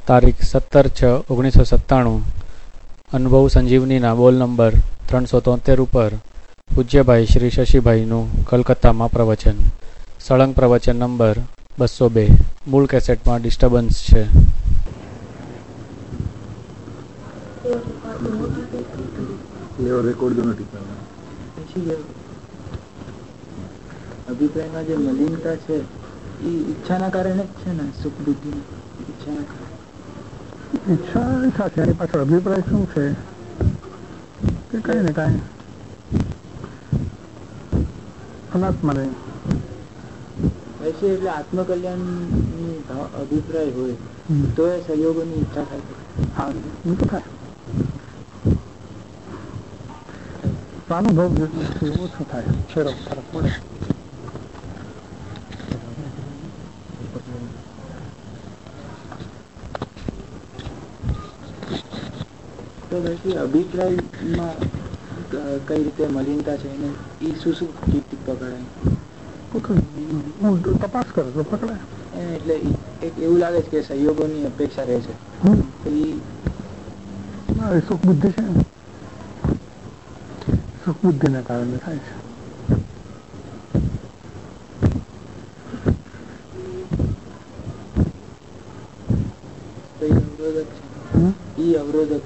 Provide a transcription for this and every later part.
તારીખ 17/6/1997 અનુભવ સંજીવનીના બોલ નંબર 373 ઉપર પૂજ્યભાઈ શ્રી શશીભાઈનું કલકત્તામાં પ્રવચન. સળંગ પ્રવચન નંબર 202. મૂળ કેસેટમાં ડિસ્ટર્બન્સ છે. અભિપ્રાયમાં જે મલિનતા છે એ ઈચ્છાના કારણે જ છે ને, સુખ બુદ્ધિ ઈચ્છા છે. એની પાછળ અભિપ્રાય શું છે કે કઈ ને કઈ અનાત્મા નહીં હશે. એટલે આત્મકલ્યાણ ની અભિપ્રાય હોય તો એ સહયોગોની ઈચ્છા થાય. હા, એ તો થાય. અનુભવ ઓછો થાય, ફેરક ફરક પડે. તો પછી અભિપ્રાયમાં કઈ રીતે મલિનતા છે ને એ શું શું પકડાય? તપાસ કરે તો પકડાય. એટલે એક એવું લાગે છે કે સહયોગોની અપેક્ષા રહે છે. એ સુખ બુદ્ધિ છે, સુખ બુદ્ધિને કારણે થાય છે. અવરોધક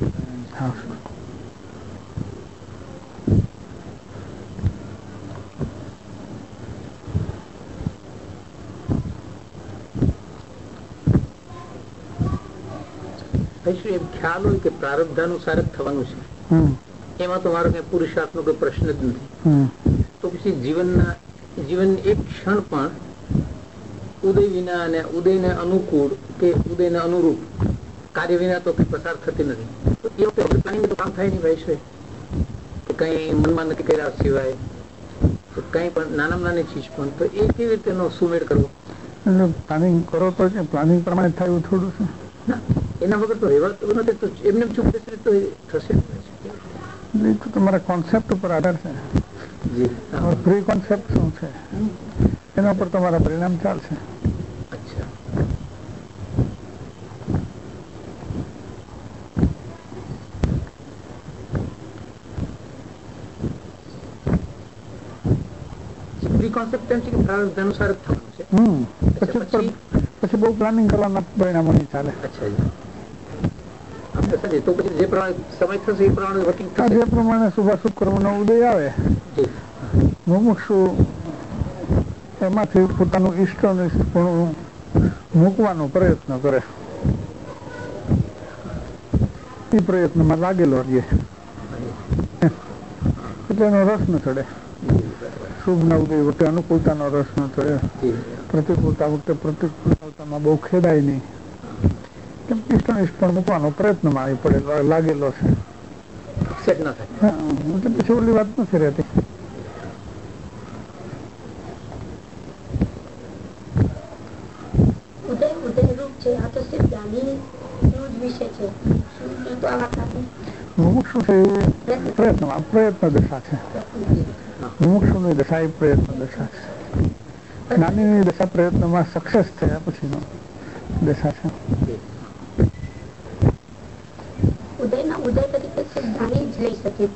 ખ્યાલ હોય કે પ્રારબ્ધાનુસાર જ થવાનું છે, એમાં તો મારો કઈ પુરુષાર્થનો કોઈ પ્રશ્ન જ નથી. તો પછી જીવન એક ક્ષણ પણ ઉદય વિના અને ઉદયને અનુકૂળ કે ઉદયને અનુરૂપ કાર્ય વિના તો કઈ પસાર થતી નથી. તો એ વખતે પ્લાનિંગ તો કામ થાય નહીં ભાઈ છે કે કઈ મનમાં નથી કર્યા સિવાય કઈ પણ નાનામાં નાની ચીજ પણ, તો એ કેવી રીતે એનો સુમેળ કરવો? પ્લાનિંગ કરો તો પ્લાનિંગ પ્રમાણે થાય થોડું છે ના, એના વગર તો રહેવાતું નથી. તો એમને ચૂપ બેસી તો થશે તો તમારા કોન્સેપ્ટ ઉપર આધાર છે. પ્રી કોન્સેપ્ટ શું છે એના પર તમારા પરિણામ ચાલશે. અચ્છા, પ્રી કોન્સેપ્ટ એમ છે કે પ્રારબ્ધ અનુસાર જ થવાનું છે. પછી બહુ પ્લાનિંગ કરવાના પરિણામો નહીં ચાલે. અચ્છા, તો પછી જે પ્રમાણે સમય થશે એ પ્રમાણે વર્કિંગ થશે. જે પ્રમાણે શુભાશુભ કર્મનો ઉદય આવે મુમુક્ષુ એમાંથી પોતાનું ઈષ્ટનું મૂકવાનો પ્રયત્ન કરે, એ પ્રયત્નમાં લાગેલો રહીએ એટલે એનો રસ ન ચડે. શુભ ના ઉદય વખતે અનુકૂળતાનો રસ ન ચડે, પ્રતિકૂળતા વખતે પ્રતિકૂળતામાં બહુ ખેદાય નહીં. કેમ ઇષ્ટ મૂકવાનો પ્રયત્નમાં આવી પડે લાગેલો છે. પછી ઓલી વાત નથી રહેતી. મુમુક્ષુ છે પ્રયત્ન દશા છે. મુમુક્ષુની દશા એ પ્રયત્ન દશા છે. જ્ઞાનીની દશા પ્રયત્નમાં સક્સેસ થયા પછીનો દશા છે. ઉદય તરીકે જાણી જ લઈ શકે.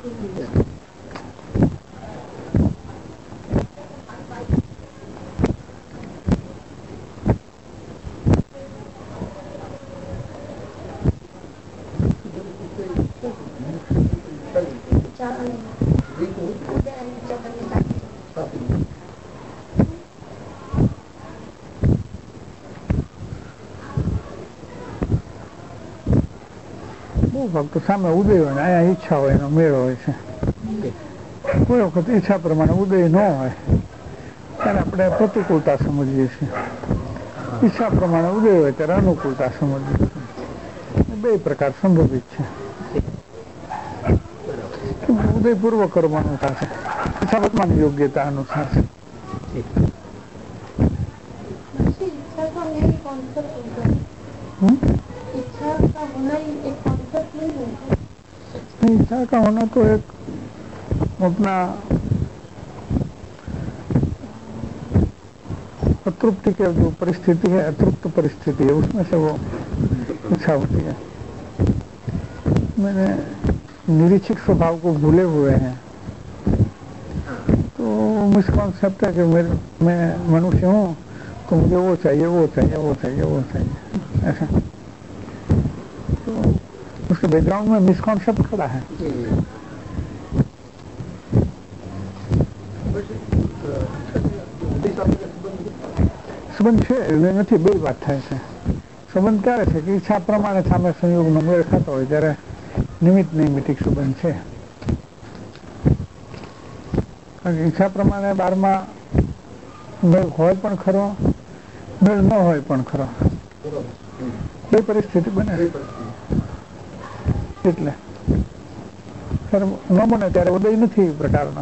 ફક્ત સામે ઉદય હોય ને અહીંયા ઈચ્છા હોય એનો મેળ હોય છે. કોઈ વખત ઈચ્છા પ્રમાણે ઉદય ન હોય ત્યારે આપણે પ્રતિકૂળતા સમજીએ છીએ, ઈચ્છા પ્રમાણે ઉદય હોય ત્યારે અનુકૂળતા સમજીએ છીએ. બે પ્રકાર સંભવિત છે. ઉદય પૂર્વ કર્મ અનુસાર છે, ઈચ્છા વર્તમાન યોગ્યતા અનુસાર છે. इच्छा का होना तो एक अपना अतृप्ति की जो परिस्थिति है, अतृप्त परिस्थिति है, उसमें से वो इच्छा होती है। मैंने निरीक्षक स्वभाव को भूले हुए हैं, तो मिसकॉन्सेप्ट है कि मैं मनुष्य हूँ तो मुझे वो चाहिए, वो चाहिए, वो चाहिए, वो चाहिए, ऐसा। तो उसके बैकग्राउंड में मिसकॉन्सेप्ट खड़ा है। સંબંધ છે નથી, બે વાત થાય છે. સંબંધ ત્યારે છે કે ઈચ્છા પ્રમાણે સામે સંયોગનો મેળ ખાતો હોય ત્યારે નિમિત્ત નૈમિતિક સંબંધ છે. કારણ કે ઈચ્છા પ્રમાણે બારમાં મેળ હોય પણ ખરો, મેળ ન હોય પણ ખરો, બે પરિસ્થિતિ બને. એટલે ન બને ત્યારે ઉદય નથી એ પ્રકારનો.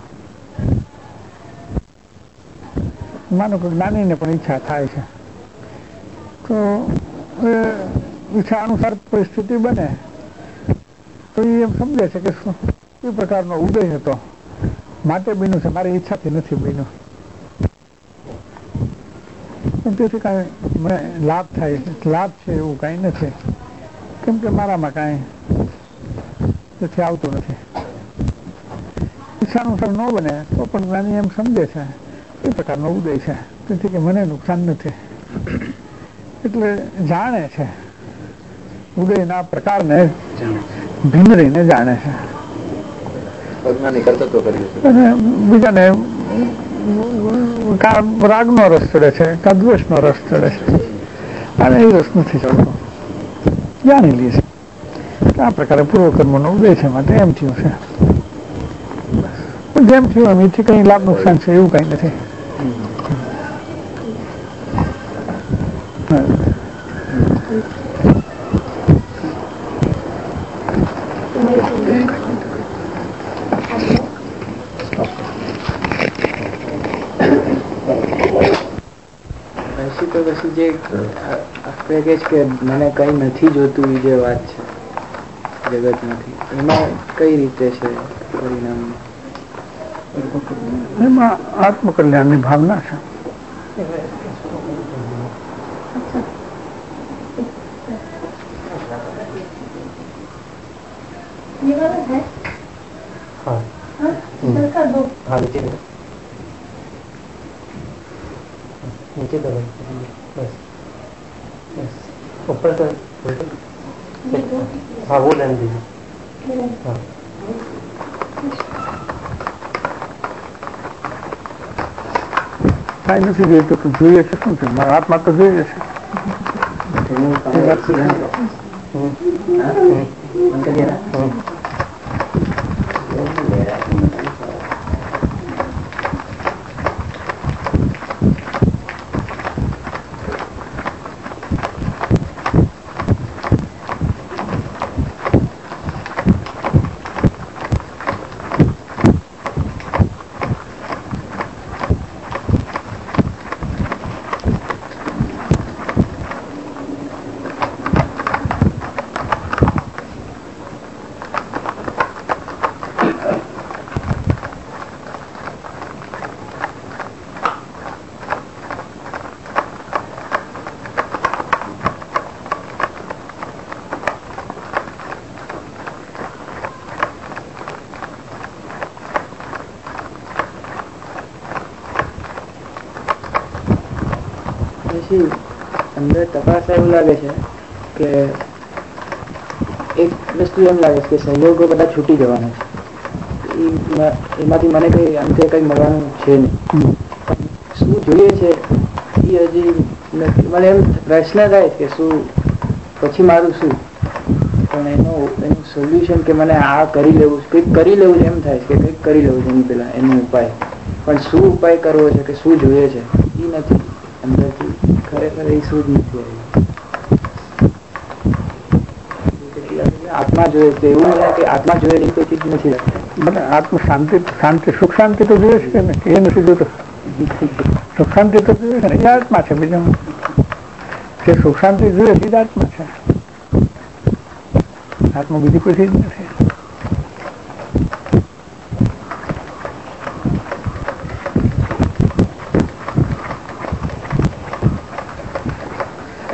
માનો કે જ્ઞાનીને પણ ઈચ્છા થાય છે, તો ઈચ્છા અનુસાર પરિસ્થિતિ બને તો એ એમ સમજે છે કે એ પ્રકારનો ઉદય હતો, માટે બન્યું છે, મારી ઈચ્છાથી નથી બન્યું. તેથી કાંઈ મને લાભ થાય, લાભ છે એવું કાંઈ નથી, કેમ કે મારામાં કાંઈ તેથી આવતું નથી. ઈચ્છા અનુસાર ન બને તો પણ જ્ઞાની એમ સમજે છે એ પ્રકારનો ઉદય છે, તેથી કે મને નુકસાન નથી. એટલે જાણે છે, ઉદયના પ્રકારને ભિન્ન રહીને જાણે છે. અને બીજાને રાગનો રસ ચડે છે, કા દ્વેષનો રસ ચડે છે, અને એ રસ નથી ચડતો, જાણી લે છે કે આ પ્રકારે પૂર્વકર્મનો ઉદય છે, માટે એમ થયું છે. જેમ થયું એમ એથી કઈ લાભ નુકસાન છે એવું કઈ નથી. તો પછી જે આપણે કહે છે કે મને કઈ નથી જોતું એ જે વાત છે જગત નથી, એમાં કઈ રીતે છે પરિણામ? એમાં આત્મકલ્યાણની ભાવના છે. नीचे दबाइए बस, ऊपर तो हाँ वो लेने दीजिए. हाँ કાંઈ નથી જોઈતું તો જોઈએ છે શું છે, મારા હાથમાં તો જોઈએ છે. અંદર તપાસ એવું લાગે છે કે એક વસ્તુ એમ લાગે છે કે સહયોગો બધા છૂટી જવાના છે, એમાંથી મને કઈ અંતે કઈ મળવાનું છે નહીં. શું જોઈએ છે એ હજી મને એમ પ્રશ્ન થાય કે શું પછી મારું શું, પણ એનું સોલ્યુશન કે મને આ કરી લેવું, કંઈક કરી લેવું એમ થાય છે કે કંઈક કરી લેવું છે એની પેલા એનો ઉપાય, પણ શું ઉપાય કરવો છે કે શું જોઈએ છે એ નથી અંદરથી. ખરેખર એ શું જ નથી આત્મા જોઈએ તો એવું નહીં કે આત્મા જોયેલી કોઈ ચીજ નથી રાખતી. મને આત્મ શાંતિ સુખ શાંતિ તો જોઈએ છે ને, એ નથી જોતું. સુખ શાંતિ તો જોઈએ છે ને, એ આત્મા છે. બીજું જે સુખ શાંતિ જોઈએ છે એ જ આત્મા છે. આત્મા બીજી કોઈ ચીજ નથી.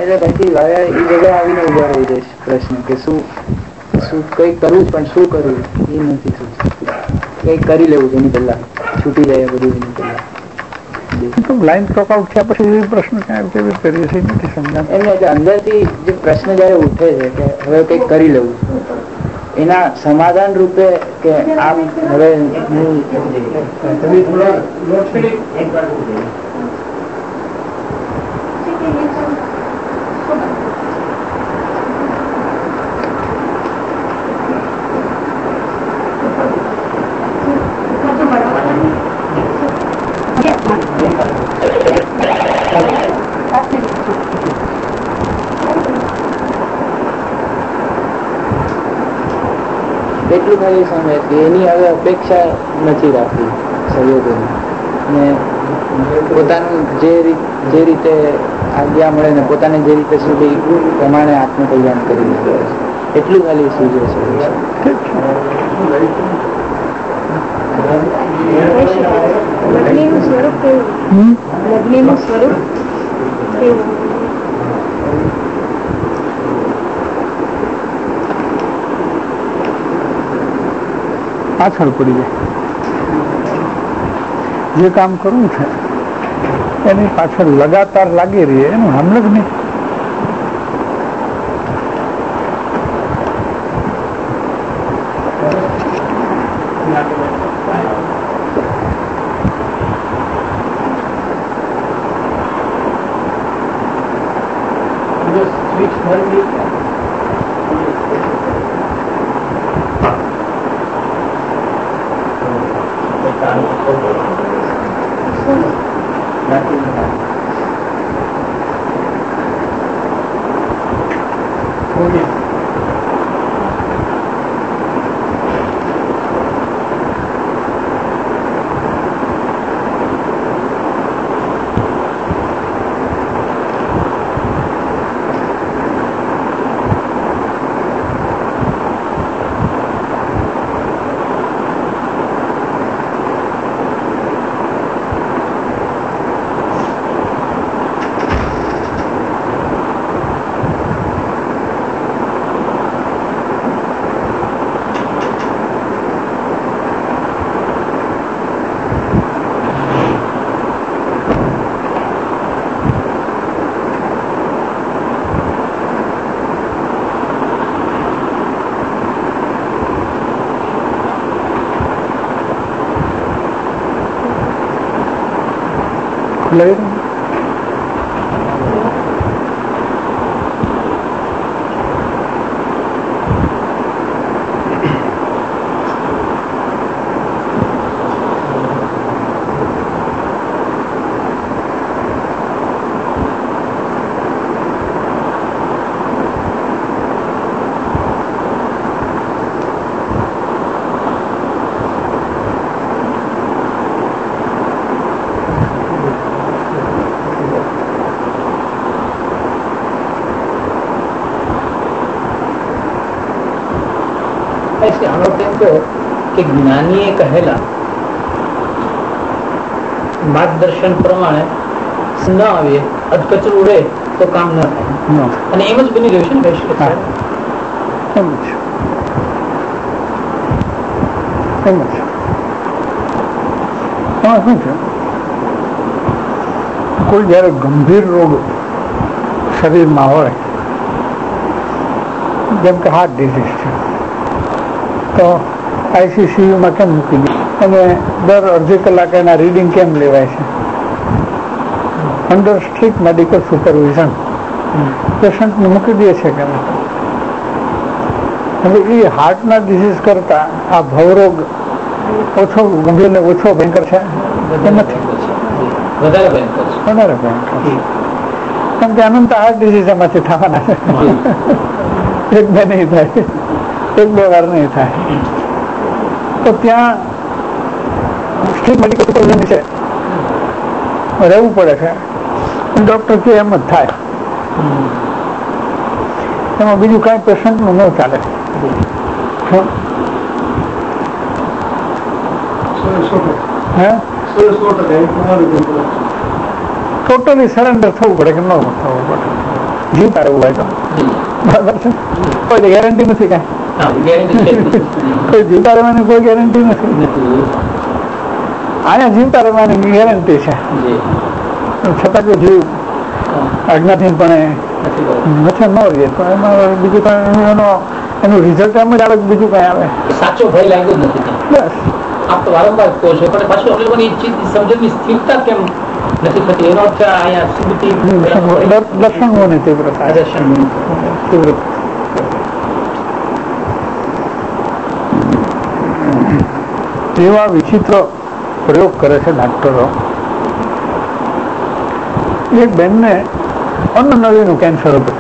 એટલે પછી હવે એ જગ્યાએ આવીને ઉભા રહી જઈશ પ્રશ્ન કે શું કંઈક કરવું પણ શું કરવું એ નથી શું કંઈક કરી લેવું એની પહેલા છૂટી જાય બધું એની પહેલા લાઈન ચોકઆઉટ થયા પછી પ્રશ્ન ક્યાં કેવી કરીએ છીએ નથી સમજાય એમ એટલે અંદરથી જે પ્રશ્ન જયારે ઉઠે છે કે હવે કંઈક કરી લેવું એના સમાધાન રૂપે કે આમ હવે એટલું ખાલી સમય કે એની હવે અપેક્ષા નથી રાખવી સહયોગોની ને પોતાનું જે રીતે આજ્ઞા મળે ને પોતાને જે રીતે સુધી પ્રમાણે આત્મકલ્યાણ કરી શકે એટલું ખાલી સૂચે છે. સ્વરૂપ કેવું પાછળ પડી જાય. જે કામ કરવું છે એની પાછળ લગાતાર લાગી રહીએ એનું હમલગ નહીં. લઈ કે જ્ઞાનીએ કહેલા માર્ગદર્શન પ્રમાણે ન આવીએ અધકચરું ઉડે તો કામ ન થાય અને એમ જ બની રહ્યું છે ને વૈશ્વિક એમ જ શું છે કોઈ જયારે ગંભીર રોગ શરીરમાં હોય જેમ કે હાર્ટ ડિઝીઝ છે તો આઈસીસીયુમાં કેમ મૂકી દે અને દર અડધી કલાકે એના રીડિંગ કેમ લેવાય છે અંડર સ્ટ્રિક્ટ મેડિકલ સુપરવિઝન પેશન્ટને મૂકી દે છે કે હવે એ હાર્ટના ડિઝીઝ કરતા આ ભવરોગ ઓછો ગંભીર ને ઓછો ભયંકર છે એ નથી વધારે ભયંકર કેમ કે અનંત હાર્ટ ડિઝીઝ એમાંથી થવાના છે એક બે નહીં થાય એક બે વાર નહીં થાય તો ત્યાં સ્ટ્રીટ મેડિકલ સુપરવિઝન છે રહેવું પડે છે ડોક્ટર કે એમ જ થાય એમાં બીજું કાંઈ પેશન્ટનું ન ચાલે ટોટલી સરેન્ડર થવું પડે કે ન થવું પડે જીવતા રહેવું હોય તો બરાબર છે. કોઈ ગેરંટી નથી કાંઈ, કોઈ જીવતા રહેવાની કોઈ ગેરંટી નથી. અહીંયા જીવતા રહેવાની ગેરંટી છે, છતાં જો જીવ અજ્ઞાધીનપણે નથી ન રહીએ તો એમાં બીજું કઈ એનું રિઝલ્ટ એમ જ આવે, બીજું કઈ આવે સાચો ભય લાગ્યો જ નથી. બસ આપ તો વારંવાર કહો છો, પણ પાછું આપણે લોકોની સમજણની સ્થિરતા કેમ નથી થતી? એનો અર્થ અહીંયા સિદ્ધિ દર્શનોની તીવ્રતા, તીવ્રતા એવા વિચિત્ર પ્રયોગ કરે છે ડાક્ટરો. એક બેનને અન્નનળીનું કેન્સર હતું,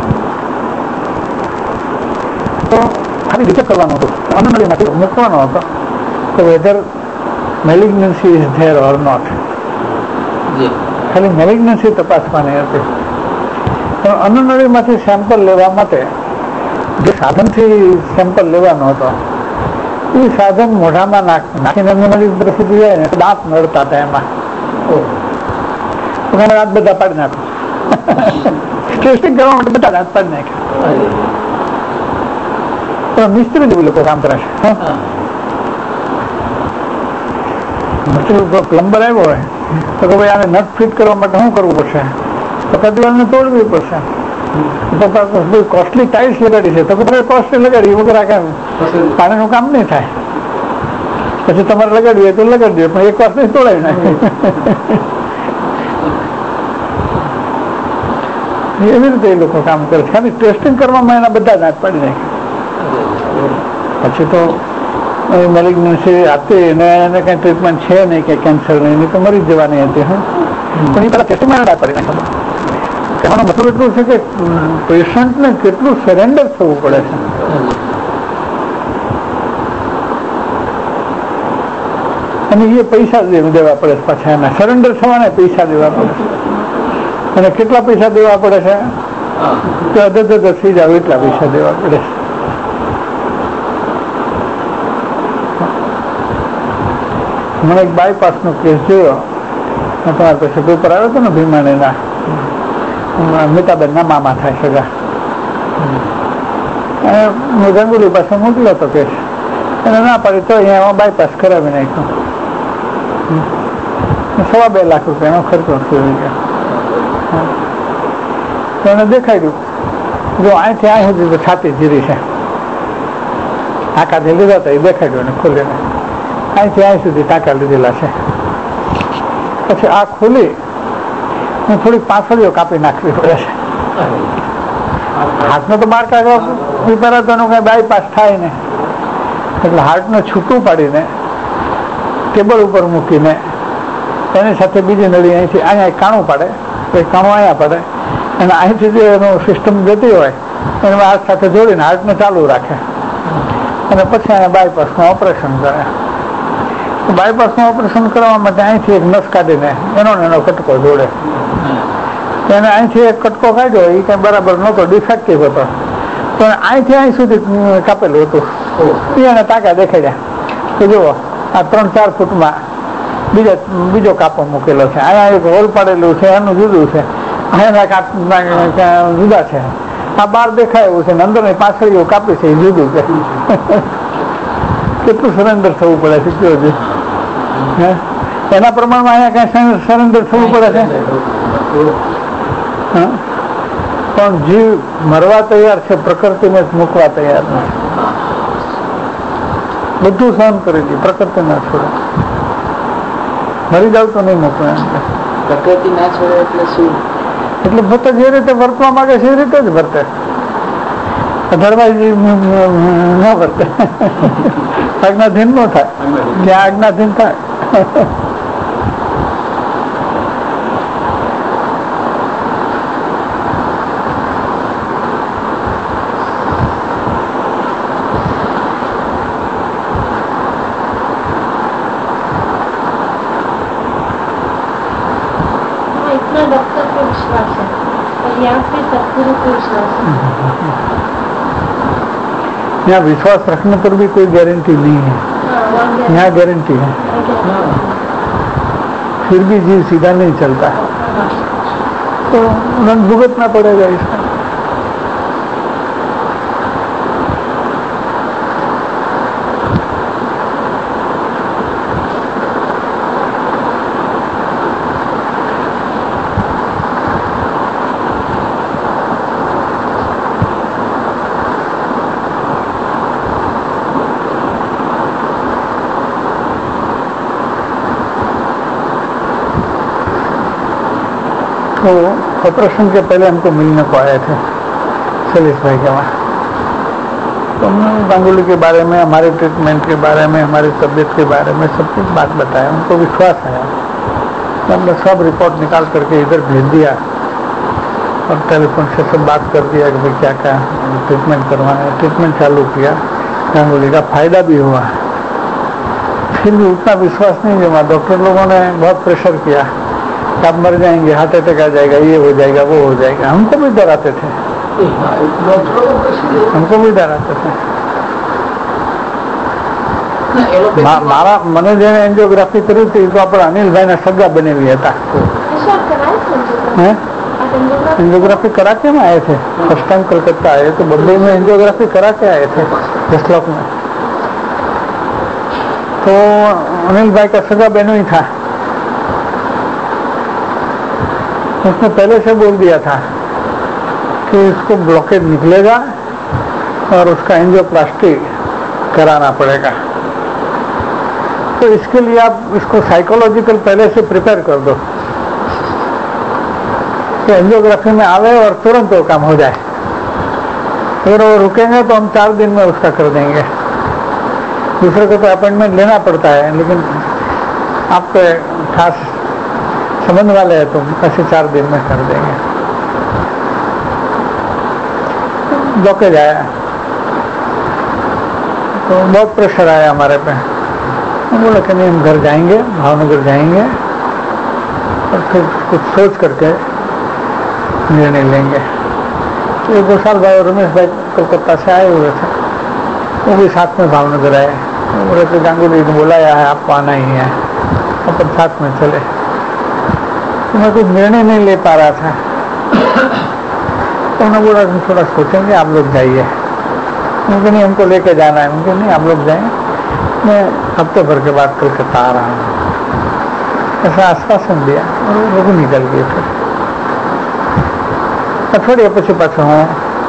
તો ખાલી ડિટેક્ટ કરવાનો હતો, અન્નનળીમાંથી મૂકવાનો હતો તો whether malignancy is there or not, ખાલી મેલિગ્નન્સી તપાસવાની હતી. પણ અન્નનળીમાંથી સેમ્પલ લેવા માટે જે સાધનથી સેમ્પલ લેવાનો હતો એ સાધન મોઢામાં નાખીને અન્નનળી સુધી જાય ને દાંત નડતા હતા એમાં, દાંત બધા પાડી નાખો, ટેસ્ટિંગ કરવા માટે બધા દાંત પાડી નાખ્યા. પણ મિસ્ત્રી જેવું લોકો કામ કરે છે. પ્લમ્બર આવ્યો હોય તો કે ભાઈ આને નટ ફિટ કરવા માટે શું કરવું પડશે? તો કે દિવાલને તોડવી પડશે. કોસ્ટલી ટાઇલ્સ લગાડી છે તો કે કોસ્ટલી લગાડી વગર આ પાણીનું કામ નહીં થાય. પછી તમારે લગાડવી હોય તો લગાડી દે, પણ એક વાર નહીં તોડાવી નાખે. એવી રીતે એ લોકો કામ કરે છે. ખાલી ટેસ્ટિંગ કરવામાં એના બધા દાંત પાડી નાખે. પછી તો મેલિગ્નન્સી આપતી એને કઈ ટ્રીટમેન્ટ છે નહીં કે કેન્સર નહીં, તો મરી જવાની હતી. પણ એ પેલા ટેસ્ટિંગમાં દાંત પાડી નાખે. એનો મતલબ એટલું છે કે પેશન્ટને કેટલું સરેન્ડર થવું પડે છે. અને એ પૈસા દેવા પડે છે, પાછા એના સરેન્ડર થવાને પૈસા દેવા પડે છે. અને કેટલા પૈસા દેવા પડે છે કે અધર થઈ જાવ એટલા પૈસા દેવા પડે છે. મને એક બાયપાસનો કેસ જોયો, તમારા પાસે પેપર આવ્યો હતો ને ભીમાણીના, મીતાબેનના મામા થાય સગા, મેં ગંગુલી પાસે મોકલ્યો હતો કેસ, એને ના પાડી તો અહીંયા બાયપાસ કરાવી નાખ્યો. 2.5 લાખ રૂપિયાનો ખર્ચો થઈ ગયો. તો એને દેખાડ્યું, જો અહીંથી અહીં સુધી છાતી જીરી છે, ટાંકાથી લીધા હતા એ દેખાડ્યું એને ખોલીને, અહીંથી અહીં સુધી ટાંકા લીધેલા છે. પછી આ ખોલી થોડીક પાછળીઓ કાપી નાખવી પડે છે. હાથનો તો બહાર કાઢવા ઉતારા તો એનું કઈ બાયપાસ થાય ને, એટલે હાર્ટને છૂટું પાડીને ટેબલ ઉપર મૂકીને એની સાથે બીજી નળી અહીંથી અહીંયા કાણું પાડે, એક કાણું અહીંયા પડે, અને અહીંથી જે એનું સિસ્ટમ જતી હોય એને હાથ સાથે જોડીને હાર્ટને ચાલુ રાખે, અને પછી અહીંયા બાયપાસનું ઓપરેશન કરે. બાયપાસનું ઓપરેશન કરવા માટે અહીંથી એક નસ કાઢીને એનો કટકો જોડે. એને અહીંથી એક કટકો કાઢ્યો, એ કઈ બરાબર નહોતો, ડિફેક્ટિવ હતો, પણ અહીંથી અહીં સુધી કાપેલું હતું. એને ટાંકા દેખાડ્યા કે જુઓ આ 3-4 ફૂટમાં બીજો કાપો મૂકેલો છે, અહીંયા એક હોલ પાડેલું છે એનું જુદું છે, અહીંયા જુદા છે, આ બહાર દેખાય એવું છે, અંદરની પાછળીઓ કાપી છે એ જુદું છે. કેટલું સરેન્ડર થવું પડે છે કયો? એના પ્રમાણમાં અહીંયા કઈ સરેન્ડર થવું પડે છે. પણ જીવ મરવા તૈયાર છે, પ્રકૃતિને મૂકવા તૈયાર નથી. બધું સહન કરી દે, પ્રકૃતિ ના છોડે. મરી જાવ તો નહીં મૂકવા. પ્રકૃતિ ના છોડે એટલે શું? એટલે પોતે જે રીતે વર્તવા માંગે છે એ રીતે જ વર્તે, અધરવાઇઝ ન વર્તે. આજ્ઞાધીન ન થાય, જ્યાં આજ્ઞાધીન થાય. यहाँ विश्वास रखने पर भी कोई गारंटी नहीं है, यहाँ गारंटी है. फिर भी जीव सीधा नहीं चलता, तो भुगतना पड़ेगा इसका. तो ऑपरेशन के पहले हमको मिलने को आए थे सलीस भाई के वहाँ। तो हमने गांगुली के बारे में, हमारे ट्रीटमेंट के बारे में, हमारी तबीयत के बारे में सब कुछ बात बताया। उनको विश्वास आया। हमने सब रिपोर्ट निकाल करके इधर भेज दिया और टेलीफोन से सब बात कर दिया कि भाई क्या क्या ट्रीटमेंट करवाना है। ट्रीटमेंट चालू किया, गांगुली का फायदा भी हुआ। फिर भी उतना विश्वास नहीं जमा। डॉक्टर लोगों ने बहुत प्रेशर किया कि आप मर जाएंगे, हार्ट अटैक आ जाएगा, ये हो जाएगा, वो हो जाएगा। हमको भी डराते थे, हमको भी डराते थे। मारा મને જેને એન્જિયોગ્રાફી કરી હતી તો આપણે અનિલભાઈના સગા બનેવી હતા। एंजियोग्राफी करा के में आए थे। फर्स्ट टाइम कलकत्ता आए तो बम्बई में एंजियोग्राफी करा के आए थे जसलोक में। तो अनिल भाई का सगा बहनों ही था। उसने पहले से बोल दिया था कि इसको ब्लॉकेज निकलेगा और उसका एंजियोप्लास्टी कराना पड़ेगा। तो इसके लिए आप इसको साइकोलॉजिकल पहले से प्रिपेयर कर दो कि एंजियोग्राफी में आवे और तुरंत वो काम हो जाए। अगर वो रुकेंगे तो हम 4 दिन में उसका कर देंगे। दूसरे को तो अपॉइंटमेंट लेना पड़ता है, लेकिन आप तो खास संबंध वाले हैं तो ऐसे 4 दिन में कर देंगे। ब्लॉकेज आया तो बहुत प्रेशर आया हमारे पे। हम बोले कि नहीं, हम घर जाएंगे, भावनगर जाएंगे और फिर कुछ सोच करके निर्णय लेंगे। तो 1-2 साल भाई और रमेश भाई कोलकाता से आए हुए थे, वो भी साथ में भावनगर आए। बोले कि गांगुली ने बुलाया है, आपको आना ही है, अपन साथ में चले। तो मैं कुछ निर्णय नहीं ले पा रहा था। तो उन्होंने बोला थोड़ा सोचेंगे, आप लोग जाइए। मुझे नहीं, हमको लेके जाना है। मुझे नहीं, आप लोग जाएं, मैं हफ्ते भर के बाद कलकत्ता आ रहा हूँ, ऐसा आश्वासन दिया और वो लोग निकल गए। फिर अठवाडिया પછી પાછો હું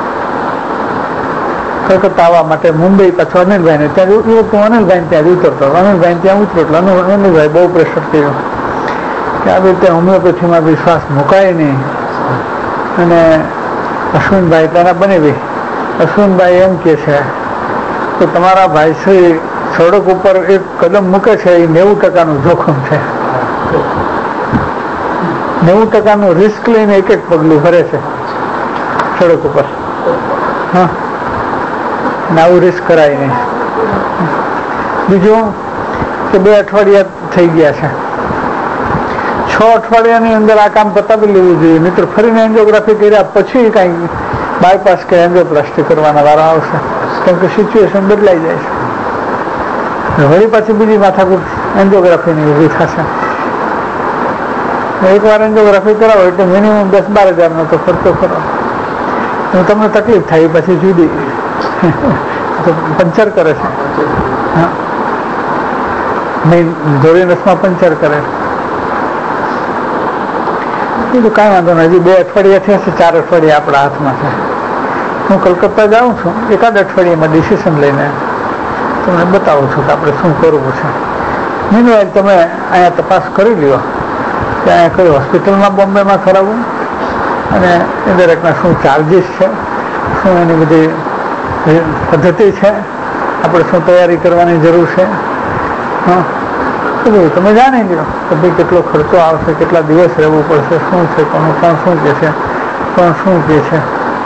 કલકત્તા આવવા માટે મુંબઈ પાછો અનિલભાઈને ત્યાં હું અનિલભાઈને ત્યાં જ ઉતરતો, અનિલભાઈને ત્યાં ઉતરો એટલે અનિલભાઈ બહુ પ્રેશર કર્યું કે આવી રીતે હોમિયોપેથીમાં વિશ્વાસ મુકાય નહીં। અને અશ્વિનભાઈ તેના બનેવી અશ્વિનભાઈ એમ કહે છે કે તમારા ભાઈશ્રી સડક ઉપર એક કદમ મૂકે છે એ 90% જોખમ છે। 90% રિસ્ક લઈને એક પગલું ભરે છે સડક ઉપર। હા, આવું રિસ્ક કરાય નહીં। બીજું કે 2 અઠવાડિયા થઈ ગયા છે, 6 અઠવાડિયાની અંદર આ કામ પતાવી લેવું જોઈએ, નહીતર ફરીને એન્જિયોગ્રાફી કર્યા પછી કાંઈ બાયપાસ કે એન્જિયોપ્લાસ્ટી કરવાના વારો આવશે, કેમ કે સિચ્યુએશન બદલાઈ જાય છે। વળી પાછી બીજી માથાકૂટ એન્જિયોગ્રાફીની ઊભી થશે। એકવાર એન્જિયોગ્રાફી કરાવો એટલે મિનિમમ 10-12 હજારનો તો ખર્ચો ખરો। તમને તકલીફ થાય પછી જુદી તો પંચર કરે છે। હા, મેઇન ધોરી નસમાં પંચર કરે। બીજું કાંઈ વાંધો નહીં, હજી 2 અઠવાડિયાથી હશે, 4 અઠવાડિયા આપણા હાથમાં છે। હું કલકત્તા જાઉં છું, એકાદ અઠવાડિયામાં ડિસિઝન લઈને તમને બતાવું છું કે આપણે શું કરવું છે। મીનવાઇલ તમે અહીંયા તપાસ કરી લ્યો કે અહીંયા કઈ હોસ્પિટલમાં બોમ્બેમાં કરાવવું અને એ દરેકના શું ચાર્જીસ છે, શું એની બધી પદ્ધતિ છે, આપણે શું તૈયારી કરવાની જરૂર છે। હા, બધું તમે જાણી લ્યો કે ભાઈ કેટલો ખર્ચો આવશે, કેટલા દિવસ રહેવું પડશે, શું છે, કોણ શું કહે છે, કોણ શું કહે છે।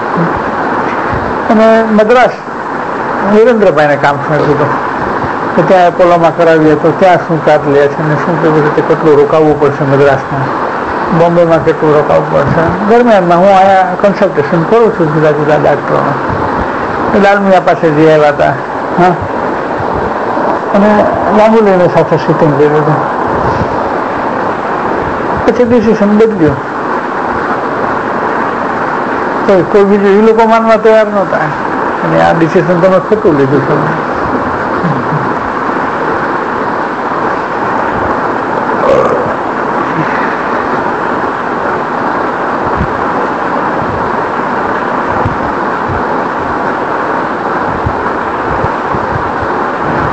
અને મદ્રાસ વીરેન્દ્રભાઈને કામ સોંપ્યું હતું કે ત્યાં એપોલોમાં કરાવીએ તો ત્યાં શું ચાર્જ લે છે અને શું કેવી રીતે કેટલું રોકાવવું પડશે મદ્રાસમાં, બોમ્બેમાં કેટલું રોકાવવું પડશે। દરમિયાનમાં હું અહીંયા કન્સલ્ટેશન કરું છું જુદા જુદા ડાક્ટરોને। લાલમિયા પાસે જઈ આવ્યા હતા। હા, અને ગાંગુલીની સાથે સિટિંગ લઈ લીધું। પછી ડિસિઝન બદલ્યું તો કોઈ બીજું એ લોકો માનવા તૈયાર નહોતા અને આ ડિસિઝન તમે ખોટું લીધું છે।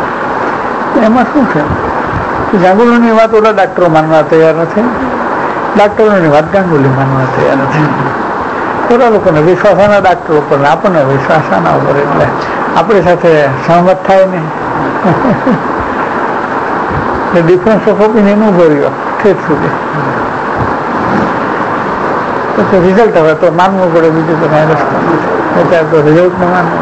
એમાં શું છે કે ગાંગુલીની વાત ઓલા ડાક્ટરો માનવા તૈયાર નથી ડાક્ટરોની વાત ગાંગુલી માનવા તૈયાર નથી. થોડા લોકોને વિશ્વાસ આના ડાક્ટરો ઉપર, આપણને વિશ્વાસ આના ઉપર, એટલે આપણી સાથે સહમત થાય ને ડિફરન્સ ઓફ ઓપિનિયન ઉભો રહ્યો ઠેઠ સુધી. પછી રિઝલ્ટ હવે તો માનવું પડે, બીજું તો કાંઈ રસ્તો નથી. અત્યારે તો રિઝલ્ટ ને માનવું.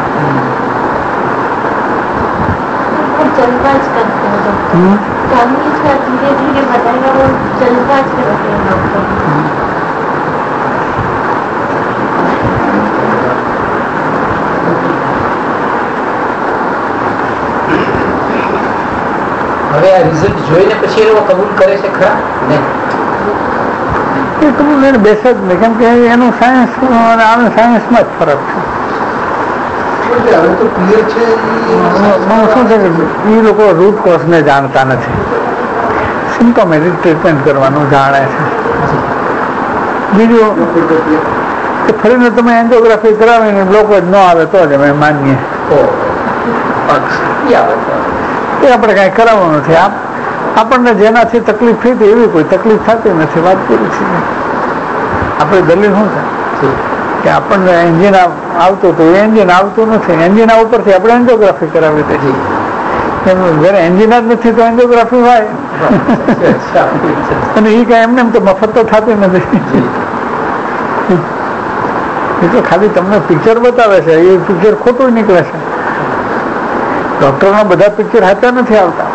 હવે આ રિઝલ્ટ જોઈને પછી એ લોકો કબૂલ કરે છે ખરા? એ કબૂલ એને બેસે જ નહીં, કેમ કે એનું સાયન્સ અને આનું સાયન્સમાં જ ફરક છે. શું છે કે એ લોકો રૂટ કોઝને જાણતા નથી, સિમ્ટોમેટિક ટ્રીટમેન્ટ કરવાનું જાણે છે. બીજું કે ફરીને તમે એન્જિયોગ્રાફી કરાવીને બ્લોકેજ ન આવે તો જ અમે માનીએ. એ આપણે કાંઈ કરાવવાનું નથી. આપણને જેનાથી તકલીફ થઈ હતી એવી કોઈ તકલીફ થતી નથી, વાત પૂરી છે. આપણે દલીલ શું છે કે આપણને એન્જિન આવતું હતું, એ એન્જિન આવતું નથી, એન્જિન ઉપરથી આપણે એન્જિયોગ્રાફી કરાવી હતી. જયારે એન્જિન જ નથી તો એન્જિયોગ્રાફી હોય અને એ કાંઈ એમને એમ તો મફત તો થતી નથી. એ તો ખાલી તમને પિક્ચર બતાવે છે, એ પિક્ચર ખોટું નીકળે છે. ડોક્ટરના બધા પિક્ચર હાથા નથી આવતા.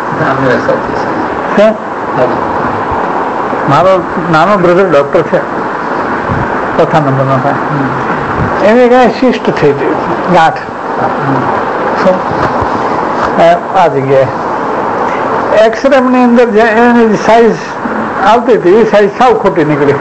મારો નાનો બ્રધર ડોક્ટર છે, ચોથા નંબરનો થાય. એને કાંઈ શિષ્ટ થઈ ગયું ગાંઠ આ જગ્યાએ. એક્સરે ની અંદર એની સાઈઝ આવતી હતી એ સાઈઝ સાવ ખોટી નીકળી.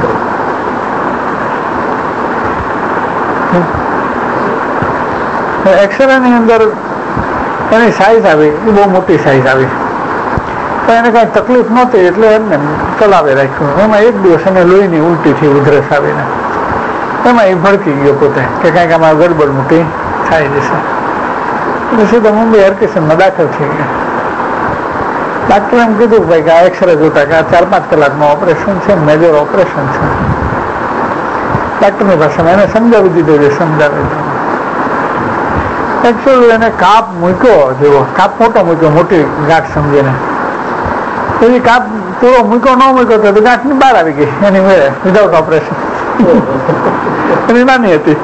એક્સરે ની અંદર એની સાઈઝ આવી, એ બહુ મોટી સાઈઝ આવી, તો એને કાંઈ તકલીફ નહોતી એટલે એમને ચલાવી રાખ્યું. એમાં એક દિવસ એને લોહીની ઉલટી થઈ, ઉધરસ આવીને એમાં એ ભડકી ગયો પોતે કે કાંઈક આમાં ગડબડ મોટી થાય જશે. એટલે સીધા મુંબઈ હરકિશનમાં દાખલ થઈ ગયા. ડાક્ટરે એમ કીધું ભાઈ કે આ એક્સરે જોતા કે આ 4-5 કલાકનું ઓપરેશન છે, મેજર ઓપરેશન છે. ડાક્ટરની ભાષામાં એને સમજાવી દીધો છે, સમજાવી દીધો. એકચ્યુઅલી એને કાપ મૂક્યો, જેવો કાપ મોટો મૂક્યો, મોટી ગાંઠ સમજીને. પછી કાપ પૂરો મૂક્યો ન મૂક્યો તો ગાંઠની બહાર આવી ગઈ એની મેળે, વિધાઉટ ઓપરેશન. એની નાની હતી.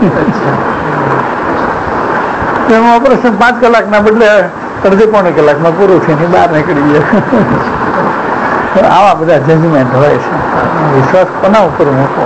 એમાં ઓપરેશન 5 કલાકના બદલે 3.5 કલાકમાં પૂરું થઈને બહાર નીકળી ગયા. આવા બધા જજમેન્ટ હોય છે. વિશ્વાસ કોના ઉપર મૂકવો?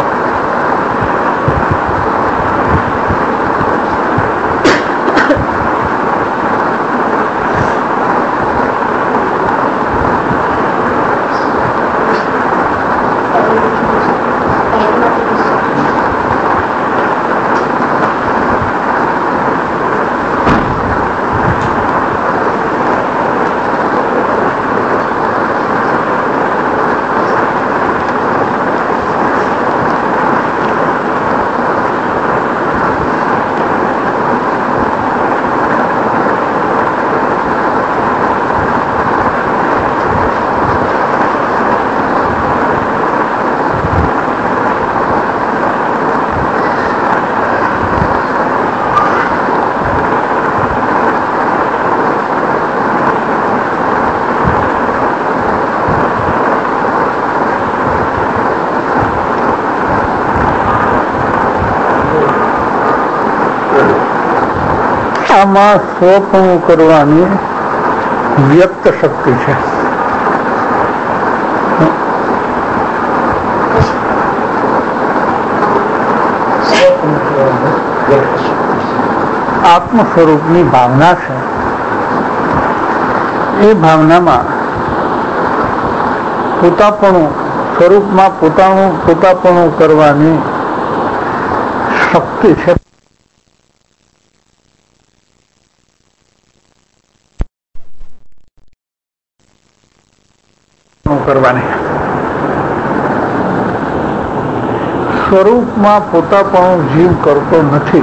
આમાં સ્વપણું કરવાની વ્યક્ત શક્તિ છે. આત્મ સ્વરૂપની ભાવના છે. એ ભાવનામાં પોતાપણું સ્વરૂપમાં પોતાપણું કરવાની શક્તિ છે. કરવાની સ્વરૂપમાં પોતાપણું જીવ કરતો નથી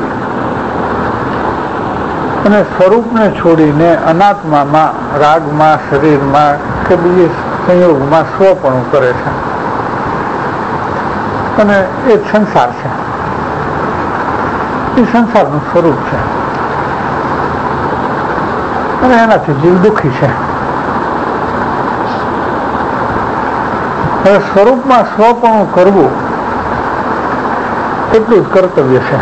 અને સ્વરૂપને છોડીને અનાત્મામાં, રાગમાં, શરીરમાં કે બીજે સંયોગમાં સ્વપણું કરે છે. અને એ સંસાર છે, એ સંસારનું સ્વરૂપ છે અને એનાથી જીવ દુઃખી છે. હવે સ્વરૂપમાં સ્વપણું કરવું એટલું જ કર્તવ્ય છે.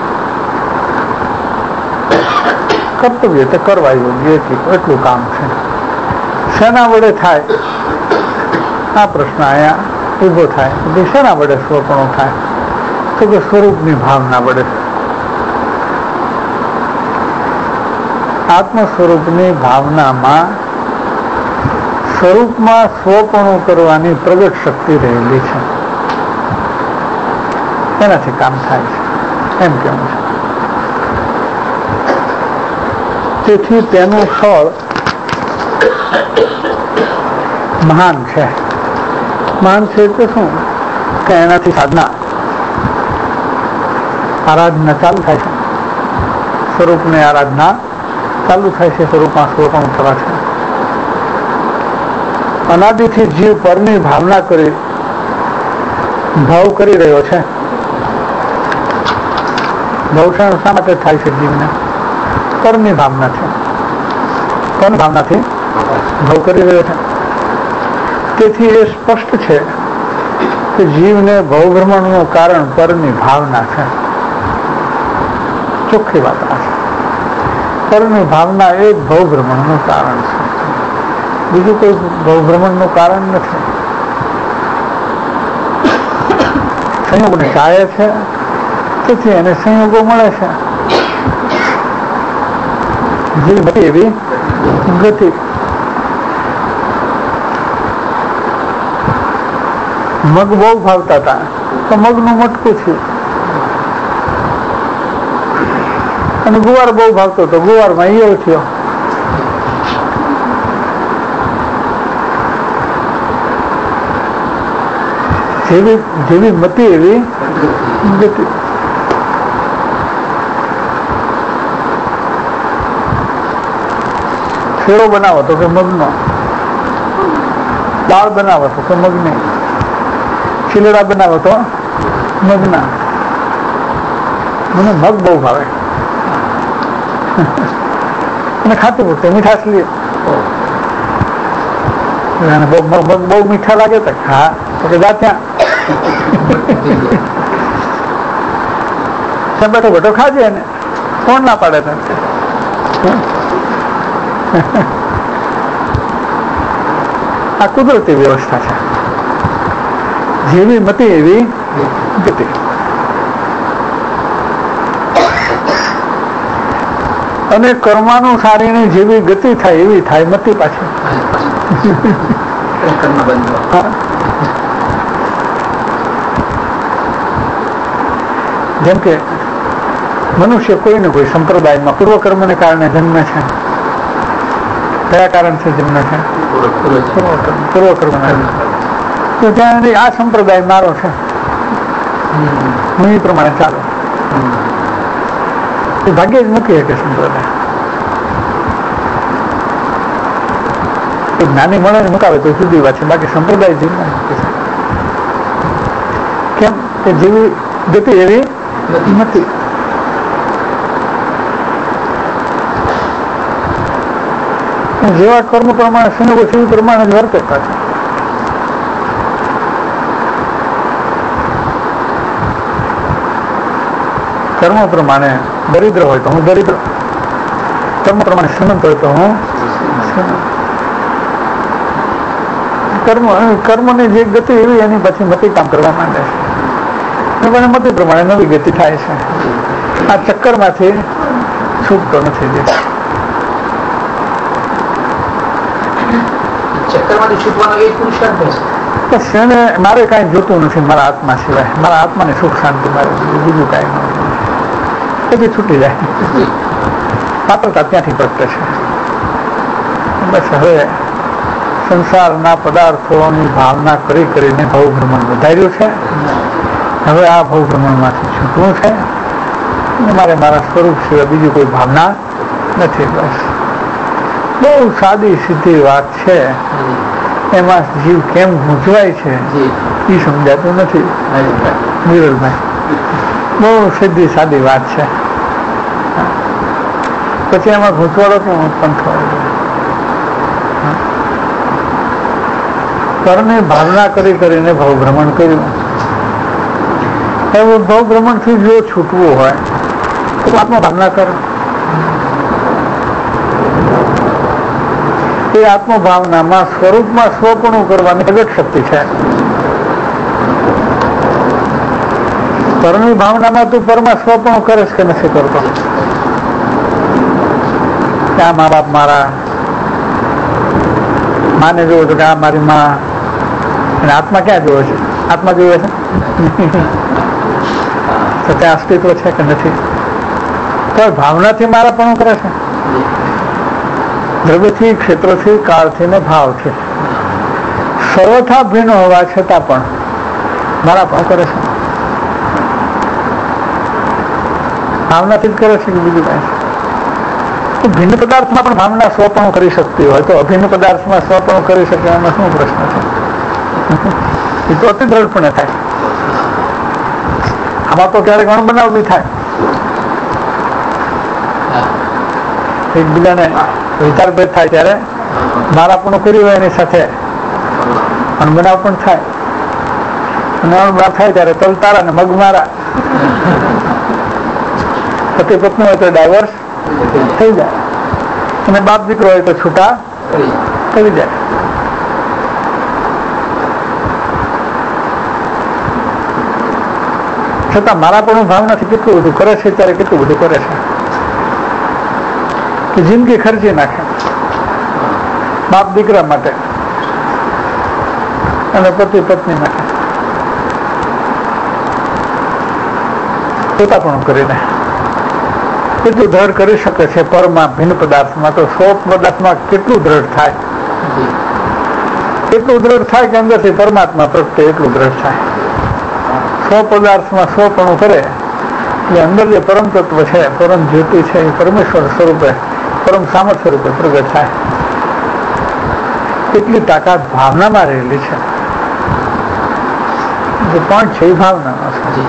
કર્તવ્ય તે કરવા યોગ્ય એટલું કામ છે. શેના વડે થાય આ પ્રશ્ન અહીંયા ઉભો થાય કે શેના વડે સ્વપણું થાય? તો કે સ્વરૂપની ભાવના વડે. આત્મ સ્વરૂપની ભાવનામાં સ્વરૂપમાં સ્વપણું કરવાની પ્રગટ શક્તિ રહેલી છે, એનાથી કામ થાય છે એમ કેવું છે. તેથી તેનું ફળ મહાન છે. મહાન છે એટલે શું કે એનાથી સાધના આરાધના ચાલુ થાય છે, સ્વરૂપની આરાધના ચાલુ થાય છે, સ્વરૂપમાં સ્વપણું થવા છે. અનાદિથી જીવ પરની ભાવના કરી ભાવ કરી રહ્યો છે. ભવક્ષણ શા માટે થાય છે? જીવને પરની ભાવના છે, પરની ભાવનાથી ભાવ કરી રહ્યો છે. તેથી એ સ્પષ્ટ છે કે જીવને ભવભ્રમણનું કારણ પરની ભાવના છે. ચોખ્ખી વાત આ છે. પરની ભાવના એ જ ભવભ્રમણનું કારણ છે, બીજું કોઈ ભવભ્રમણનું કારણ નથી. સંયોગને ચાહે છે, તેથી એને સંયોગો મળે છે. જેવી ગતિ એવી ગતિ. મગ બહુ ભાવતા હતા તો મગનું મટકું થયું, અને ગુવાર બહુ ભાવતો હતો, ગુવારમાં ઈયળ થયો. જેવી મતિ એવી ગતિ. શેરો બનાવો તો કે મગનો, દાળ બનાવો તો કે મગની, ચીલડા બનાવો તો મગના. મને મગ બહુ ભાવે અને ખાતું પૂરતું મીઠાશ લે. મગ બહુ મીઠા લાગે તો હા તો કે જા ત્યાં બેઠો બેઠો ખાજે એને, કોણ ના પાડે તને? આ કુદરતી વ્યવસ્થા છે. જેવી મતિ એવી ગતિ. અને કર્માનુસારીની જેવી ગતિ થાય એવી થાય મતિ પાછી. જેમ કે મનુષ્ય કોઈ ને કોઈ સંપ્રદાયમાં પૂર્વકર્મને કારણે જન્મે છે. કયા કારણથી જન્મે છે? પૂર્વકર્મ. તો ત્યાં આ સંપ્રદાય મારો છે, હું એ પ્રમાણે ચાલો. એ ભાગ્યે જ મૂકી શકે સંપ્રદાય. જ્ઞાની મળે ને મુકાવે તો જુદી વાત છે, બાકી સંપ્રદાય જીવન કેમ કે જેવી ગતિ એવી નથી. જેવા કર્મ પ્રમાણે સંયોગો છે એ પ્રમાણે જ વર્તે પાછું. કર્મ પ્રમાણે દરિદ્ર હોય તો હું દરિદ્ર, કર્મ પ્રમાણે શ્રીમંત હોય તો હું કર્મની જે ગતિ એવી એની પછી મતિ કામ કરવા માંડે છે. મતિ પ્રમાણે નવી ગતિ થાય છે. આ ચક્કરમાંથી છૂટતો નથી. એને મારે કાંઈ જોતું નથી મારા આત્મા સિવાય. મારા આત્માને સુખ શાંતિ મારે બીજું કાંઈ નથી. પછી છૂટી જાય. પાત્રતા ત્યાંથી પ્રગટે છે. બસ હવે સંસારના પદાર્થોની ભાવના કરી કરીને ભવભ્રમણ વધાર્યું છે. હવે આ ભવભ્રમણમાંથી છૂટવું છે. મારે મારા સ્વરૂપ સિવાય બીજું કોઈ ભાવના નથી. બસ બહુ સાદી સીધી વાત છે. એમાં જીવ કેમ મૂંઝવાય છે એ સમજાતું નથી વિરલભાઈ. બહુ સીધી સાદી વાત છે. પછી એમાં ઘૂંચવાડો પણ ઉત્પન્ન થયો. પરની ભાવના કરીને ભવભ્રમણ કર્યું. એવું ભવભ્રમણથી જો છૂટવું હોય તો આત્મભાવના કરો. એ આત્મભાવનામાં સ્વરૂપમાં સ્વપણું કરવાની પ્રગટ શક્તિ છે. પરની ભાવનામાં તું પરમાં સ્વપણું કરે કે નથી કરતો? આ મા બાપ મારા, માને જોવો છો કે આ મારી માં, અને આત્મા ક્યાં જોવે છે? આત્મા જોવે છે તો ત્યાં અસ્તિત્વ છે કે નથી? તો ભાવનાથી મારા પણ કરે છે. દ્રવ્યથી, ક્ષેત્રથી, કાળથી ને ભાવથી સર્વથા ભિન્ન હોવા છતાં પણ મારા પણ કરે છે. ભાવનાથી જ કરે છે કે બીજું કાંઈ? ભિન્ન પદાર્થમાં પણ ભાવના સ્વપણું કરી શકતી હોય તો અભિન્ન પદાર્થમાં સ્વપણું કરી શકે એમાં શું પ્રશ્ન છે? એ તો અતિ દ્રઢપણે થાય. આમાં તો ક્યારેક અણબનાવ બી થાય. એકબીજાને વિચારભેદ થાય ત્યારે મારા પણ કર્યું હોય એની સાથે અણબનાવ પણ થાય. અને અણબનાવ થાય ત્યારે તલ તારા ને મગ મારા. પતિ પત્ની હોય તો ડાયવર્સ થઈ જાય અને બાપ દીકરો હોય તો છૂટા કરી જાય. છતાં મારા પણ ભાવનાથી કેટલું બધું કરે છે, ત્યારે કેટલું બધું કરે છે કે જિંદગી ખર્ચી નાખે બાપ દીકરા માટે અને પતિ પત્ની માટે પોતા પણ કરીને કેટલું દ્રઢ કરી શકે છે. પરમાં ભિન્ન પદાર્થમાં તો સ્વ પદાર્થમાં કેટલું દ્રઢ થાય, એટલું દ્રઢ થાય કે અંદરથી પરમાત્મા પ્રત્યે એટલું દ્રઢ થાય. સ્વ પદાર્થમાં સ્વપણું કરે એટલે અંદર જે પરમ તત્વ છે, પરમ જ્યોતિ છે, એ પરમેશ્વર સ્વરૂપે, પરમ સામર્થ્ય રૂપે પ્રગટ થાય. એટલી તાકાત ભાવનામાં રહેલી છે. જે પણ છે એ ભાવનામાં છે.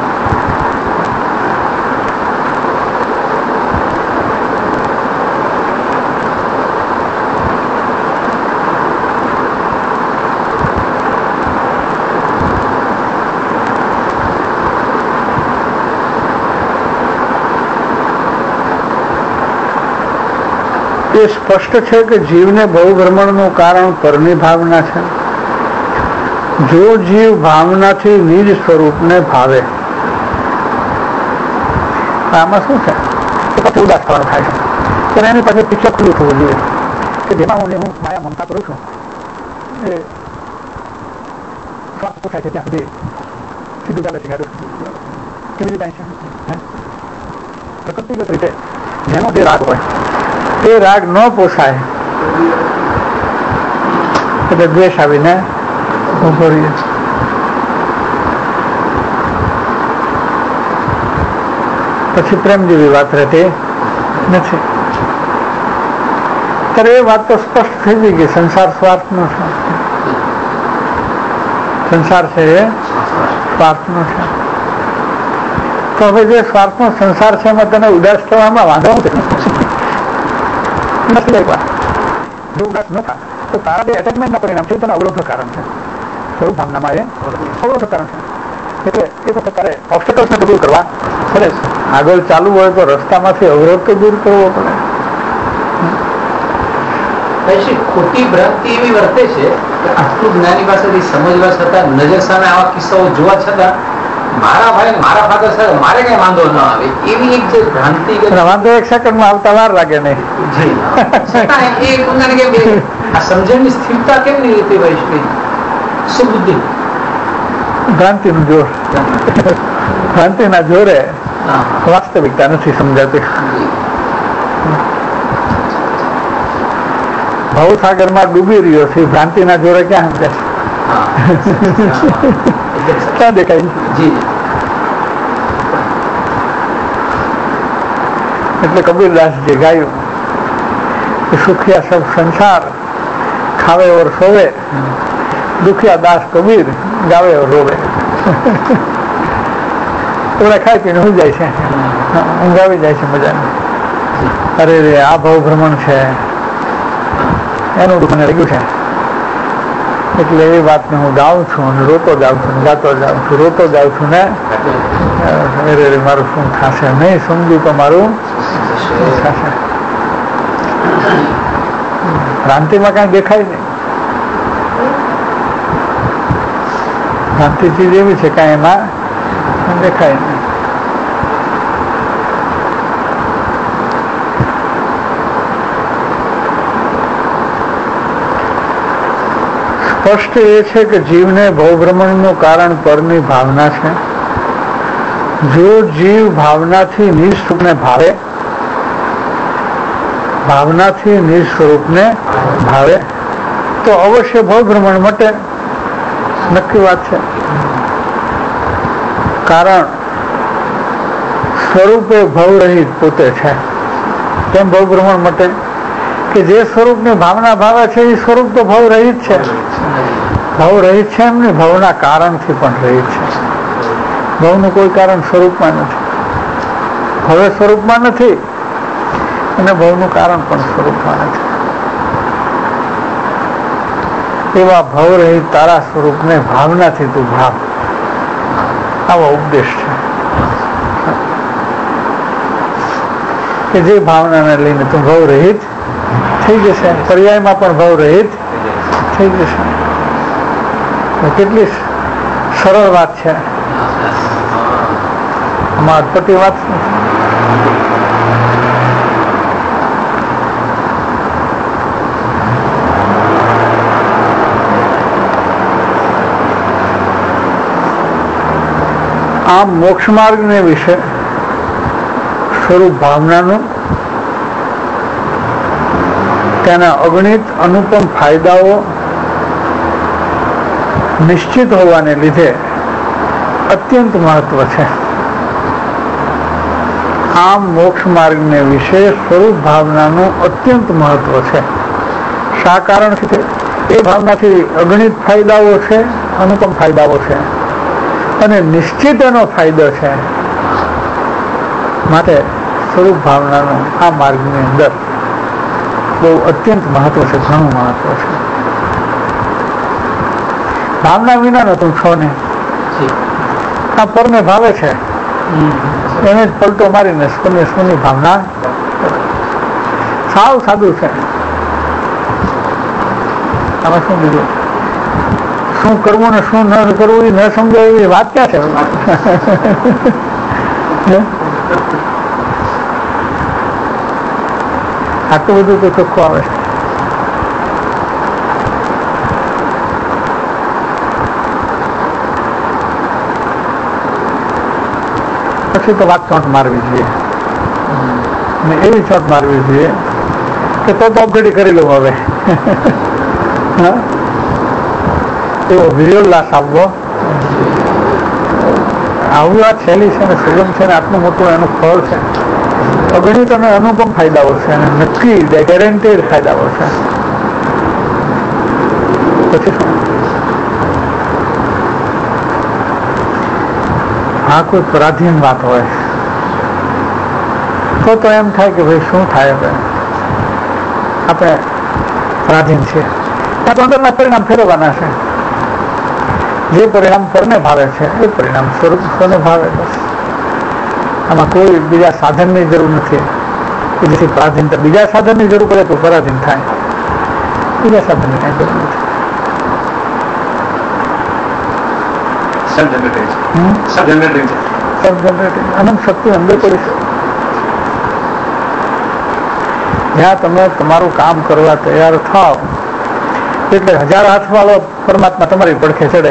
એ સ્પષ્ટ છે કે જીવને બહુભ્રમણનું કારણ પરની ભાવના છે. જો જીવ ભાવનાથી નિજ સ્વરૂપને ભાવે, આમાં શું છે? પછી ઉદાસ થવાનું થાય છે. ત્યારે એની પાસે પિક્ચર ખુલ્લું થવું જોઈએ કે જેમાં હું માયા મમતા કરું છું એ સ્વાર્થ થાય છે ત્યાં સુધી સીધું ચાલે છે. કેવી રીતે છે? પ્રકૃતિગત રીતે જેનો જે રાગ હોય તે રાગ ન પોસાય એટલે દ્વેષ આવીને ઉભો રહીએ. પછી પ્રેમ જેવી વાત રહેતી નથી. ત્યારે એ વાત તો સ્પષ્ટ થઈ ગઈ કે સંસાર સ્વાર્થનો છે. સંસાર છે એ સ્વાર્થનો છે. તો હવે જે સ્વાર્થનો સંસાર છે એમાં તને ઉદાસ થવામાં વાંધો નથી. જો ઉદાસ ન થાય તો તારા જે એટેચમેન્ટના પરિણામ છે તેના અવરોધનું કારણ છે. સ્વરૂપ ભાવનામાં એ અવરોધનું કારણ છે. એટલે એ વખત તારે ઓબ્સ્ટેકલ્સને દૂર કરવા પડે છે. આગળ ચાલુ હોય તો રસ્તામાંથી અવરોધ તો દૂર કરવો પડે. ખોટી ભ્રાંતિ એવી વર્તે છે કે આટલું જ્ઞાની પાસેથી સમજવા છતાં, નજર સામે આવા કિસ્સાઓ જોવા છતાં મારા ભાઈ મારા ફાધર સાથે મારે કઈ વાંધો ન આવે એવી એક જે ભ્રાંતિ, વાંધો એક સેકન્ડમાં આવતા વાર લાગે નહીં. આ સમજણની સ્થિરતા કેમ નહીં રહેતી હોય છે? સુબુદ્ધિ ભ્રાંતિનું જોર, ભ્રાંતિના જોરે વાસ્તવિકતા નથી સમજાતી. ભવસાગરમાં ડૂબી રહ્યો છે, ભ્રાંતિના જોરે ક્યાં સમજે? ક્યાં દેખાય? એટલે કબીરદાસજી ગાયું કે સુખિયા સબ સંસાર ખાવે ઓર સોવે દુખિયા દાસ કબીર ગાવે રોવે. ઓલા ખાઈ પીને હું જાય છે, ઊંઘ આવી જાય છે મજાની. અરે રે આ ભાવ ભ્રમણ છે એનું મને લાગ્યું છે, એટલે એ વાતને હું ગાઉં છું અને રોતો જાઉં છું, ગાતો જાઉં છું, રોતો જાઉં છું ને અરે રે મારું શું થશે, નહીં સમજ્યું તો મારું શું થશે. ભ્રાંતિમાં કાંઈ દેખાય નહીં. ભ્રાંતિ ચીજ એવી છે કાંઈ એમાં દેખાય નહીં. સ્પષ્ટ એ છે કે જીવને ભવભ્રમણનું કારણ પરની ભાવના છે. જો જીવ ભાવનાથી નિસ્વરૂપને ભાવે, ભાવનાથી નિસ્વરૂપને ભાવે તો અવશ્ય ભવભ્રમણ માટે નક્કી વાત છે. કારણ સ્વરૂપે ભવરહિત પોતે છે. કેમ ભવભ્રમણ માટે? કે જે સ્વરૂપની ભાવના ભાવે છે એ સ્વરૂપ તો ભવરહિત છે. ભવરહિત છે એમની ભવના કારણથી પણ રહિત છે. ભવનું કોઈ કારણ સ્વરૂપમાં નથી, ભવે સ્વરૂપમાં નથી અને ભવનું કારણ પણ સ્વરૂપમાં નથી. એવા ભવરહિત તારા સ્વરૂપને ભાવનાથી તું ભાવ, આવો ઉપદેશ છે કે જે ભાવનાને લઈને તું ભવરહિત થઈ જશે, પર્યાયમાં પણ ભવરહિત થઈ જશે. કેટલી સરળ વાત છે, આમાં અટપટી વાત નથી. આમ મોક્ષ માર્ગને વિશે સ્વરૂપ ભાવનાનું, તેના અગણિત અનુપમ ફાયદાઓ નિશ્ચિત હોવાને લીધે અત્યંત મહત્વ છે. આમ મોક્ષ માર્ગને વિશે સ્વરૂપ ભાવનાનું અત્યંત મહત્વ છે. શા કારણથી? એ ભાવનાથી અગણિત ફાયદાઓ છે, અનુપમ ફાયદાઓ છે અને નિશ્ચિત એનો ફાયદો છે. માટે સ્વરૂપ ભાવનાનું આ માર્ગની અંદર બહુ અત્યંત મહત્વ છે, ઘણું મહત્વ છે. ભાવના વિનાનો તું છો ને, આ પરને ભાવે છે એને જ પલટો મારીને સ્વની ભાવના સાવ સાદું છે. આમાં શું બીજું, શું કરવું ને શું ન કરવું એ ન સમજાય એવી વાત ક્યાં છે? આટલું બધું તો ચોખ્ખું આવે છે. પછી તો વાત ચોંટ મારવી જોઈએ, ને એવી ચોંટ મારવી જોઈએ કે તો અપઘડી કરી લઉં હવે. એવો વિરોલ્લાસ આવવો, આવી વાત સહેલી છે ને સુગમ છે ને આટલું મોટું એનું ફળ છે. અગણિત અને અનુપમ ફાયદાઓ છે અને નક્કી ગેરંટેડ ફાયદાઓ છે. પછી હા કોઈ પરાધીન વાત હોય તો એમ થાય કે ભાઈ શું થાય, હવે આપણે પરાધીન છીએ, ત્યાં અંદરના પરિણામ ફેરવવાના છે. જે પરિણામ પરને ભાવે છે એ પરિણામ સ્વરૂપને ભાવે. બસ આમાં કોઈ બીજા સાધનની જરૂર નથી કે જેથી પરાધીનતા, બીજા સાધનની જરૂર પડે તો પરાધીન થાય, બીજા સાધનની કઈ જરૂર નથી. અનંત શક્તિ અંદર પડી છે. જ્યાં તમે તમારું કામ કરવા તૈયાર થાવ એટલે 1000 હાથ વાળો પરમાત્મા તમારી પડખે ચડે.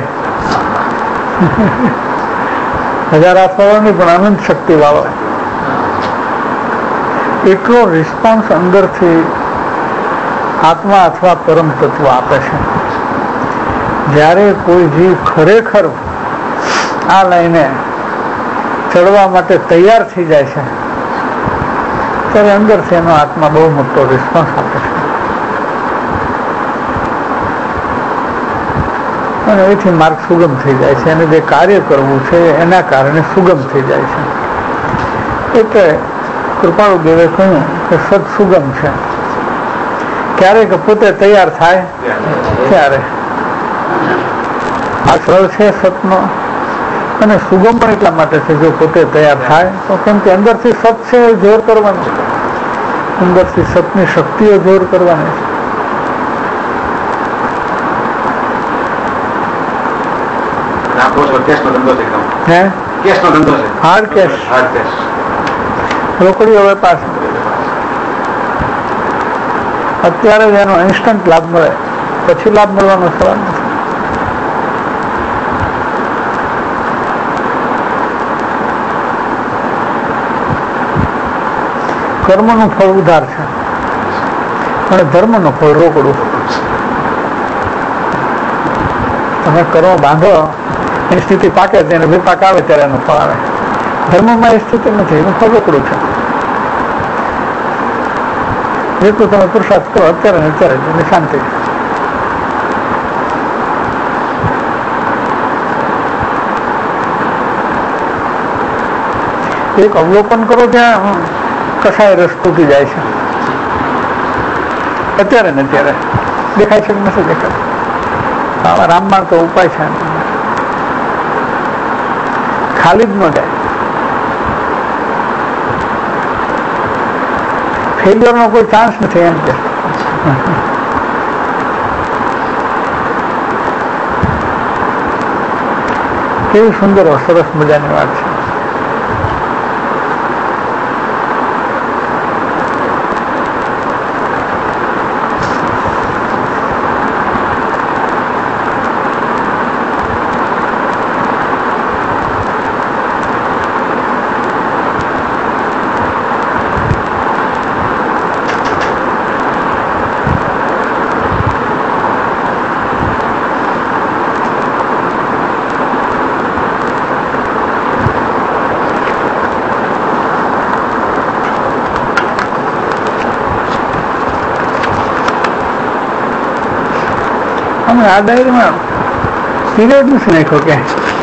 1000 હાથ વાળો નહીં પણ અનંત શક્તિ વાળો. એટલો રિસ્પોન્સ અંદરથી આત્મા અથવા પરમ તત્વ આપે છે. જ્યારે કોઈ જીવ ખરેખર આ લાઈને ચડવા માટે તૈયાર થઈ જાય છે ત્યારે અંદરથી એનો આત્મા બહુ મોટો રિસ્પોન્સ આપે છે. અને એથી માર્ગ સુગમ થઈ જાય છે અને જે કાર્ય કરવું છે એના કારણે સુગમ થઈ જાય છે. એટલે કૃપાળુ દેવે કહ્યું કે સત સુગમ છે. ક્યારેક પોતે તૈયાર થાય ત્યારે આ સરળ છે સતનો, અને સુગમ પણ એટલા માટે છે જો પોતે તૈયાર થાય તો. કેમ કે અંદરથી સત છે એ જોર કરવાનું, અંદરથી સતની શક્તિઓ જોર કરવાની છે. હાર્ડ કેશ, રોકડીઓ વેપાર અત્યારે જ એનો ઇન્સ્ટન્ટ લાભ મળે, પછી લાભ મળવાનો સવાલ નથી. કર્મનું ફળ ઉધાર છે અને ધર્મનું ફળ રોકડું. તમે કર્મ બાંધો એની સ્થિતિ પાકે તેને વિપાક આવે ત્યારે એનું ફળ આવે. ધર્મમાં એ સ્થિતિ નથી, એનું ફળ રોકડું છે. જેટલું તમે પુરુષાર્થ કરો અત્યારે ને અત્યારે એની શાંતિ. એક અવલોકન કરો ત્યાં કસાય રસ તૂટી જાય છે. અત્યારે ને અત્યારે દેખાય છે કે નથી દેખાય. રામબાણ તો ઉપાય છે, ખાલી જ ન જાય. ફેલ્યોર નો કોઈ ચાન્સ નથી એમ કે. કેવી સુંદર સરસ મજાની વાત છે. આ ડાયરીમાં પીરિયડ નથી નાખ્યો કે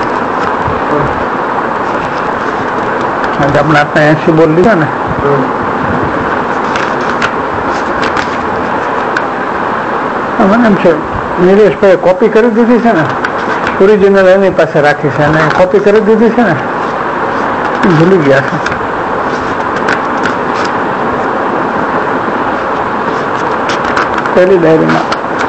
આપણે આપણે 80 બોલ લીધા ને. મને એમ છે નિલેશભાઈ કોપી કરી દીધી છે ને, ઓરિજિનલ એની પાસે રાખી છે અને કોપી કરી દીધી છે ને, ભૂલી ગયા છે. પહેલી ડાયરીમાં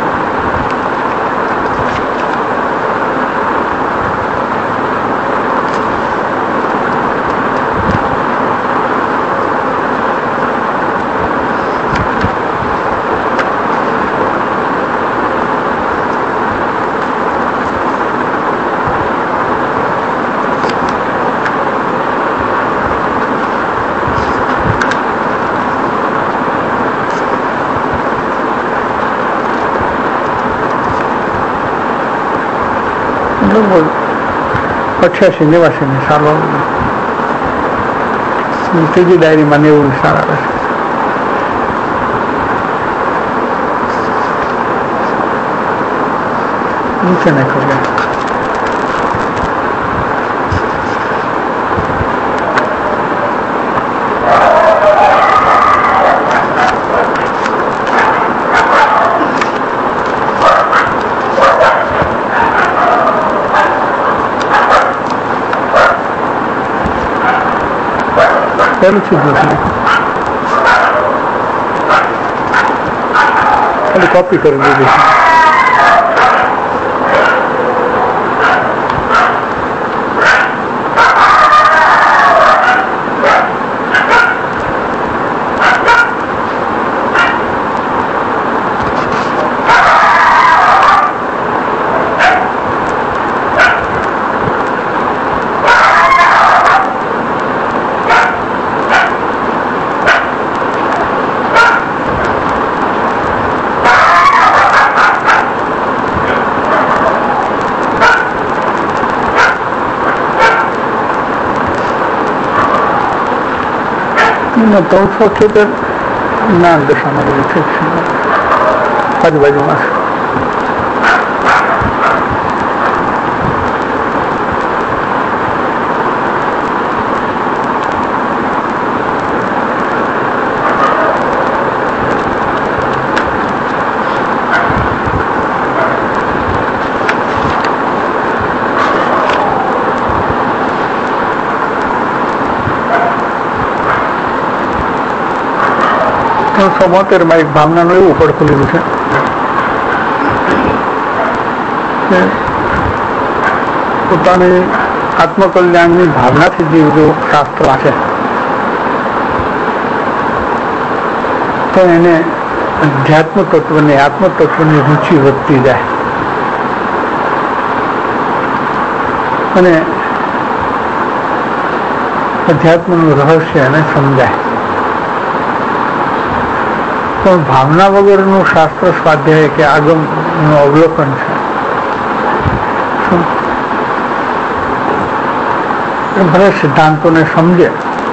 લગભગ 88-89 ની સાલ ત્રીજી ડાયરીમાં 90 સાલ આવે છે. નીચે ને ખબર પહેલું જ નથી, ખાલી કોપી કરી દીધી છે. તો ખેતર ના દશામાં બધું ઠીક છે, આજુબાજુમાં 1972 એક ભાવનાનું એવું પડખું લીધું છે કે પોતાની આત્મકલ્યાણની ભાવનાથી જીવ જો શાસ્ત્ર વાંચે તો એને અધ્યાત્મ તત્વની આત્મ તત્વની રુચિ વધતી જાય અને અધ્યાત્મનું રહસ્ય એને સમજાય. પણ ભાવના વગરનું શાસ્ત્ર સ્વાધ્યાય કે આગમનું અવલોકન છે ભલે સિદ્ધાંતોને સમજે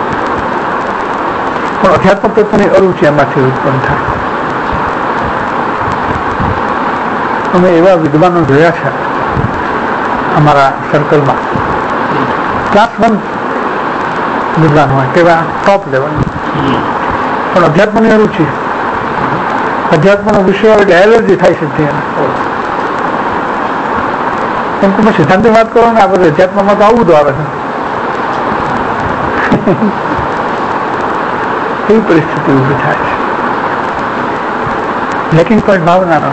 પણ અધ્યાત્મ તત્વની અરુચિ એમાંથી ઉત્પન્ન થાય. અમે એવા વિદ્વાનો જોયા છે અમારા સર્કલમાં, ક્લાસ 1 વિદ્વાન હોય કેવા ટોપ લેવલ, પણ અધ્યાત્મની અરુચિ, અધ્યાત્મનો વિષય એટલે એલર્જી થાય છે એને. કેમ કે મેં સિદ્ધાંતની વાત કરો ને આ બધું અધ્યાત્મમાં તો આવું બધું આવે છે. એવી પરિસ્થિતિ ઊભી થાય છે. લેકિન પોઈન્ટ ભાવનાનો,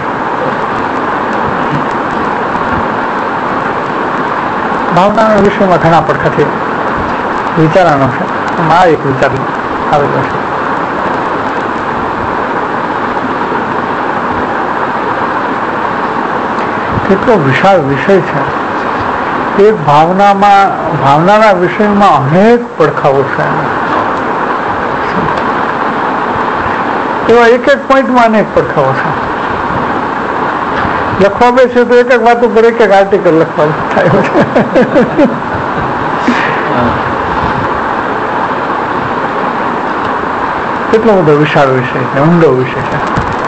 ભાવનાના વિષયમાં ઘણા પડખાથી વિચારવાનો છે. આ એક વિચાર આવેલો છે. કેટલો વિશાળ વિષય છે. એક ભાવનાના વિષયમાં અનેક પડખાઓ છે. એવા એક પોઈન્ટમાં અનેક પડખાઓ છે. લખવા બેસે તો એક વાત ઉપર એક આર્ટિકલ લખવા થાય છે. કેટલો બધો વિશાળ વિષય છે, ઊંડો વિષય છે.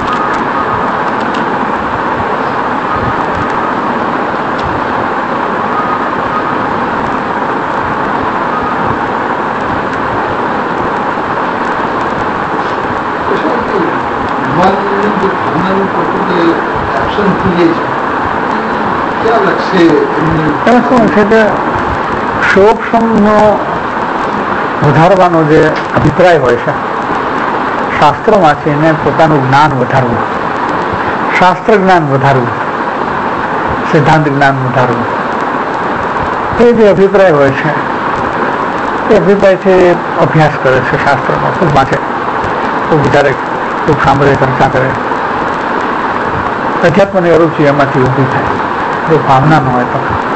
શું છે કે સૂક્ષ્મનો વધારવાનો જે અભિપ્રાય હોય છે, શાસ્ત્ર વાંચીને પોતાનું જ્ઞાન વધારવું, શાસ્ત્ર જ્ઞાન વધારવું, સિદ્ધાંત જ્ઞાન વધારવું, એ જે અભિપ્રાય હોય છે એ અભિપ્રાયથી અભ્યાસ કરે છે. શાસ્ત્રમાં ખૂબ વાંચે, ખૂબ વિચારે, ખૂબ સાંભળે, ચર્ચા કરે. અધ્યાત્મની અરુચિ એમાંથી ઊભી થાય. જો ભાવના ન હોય તો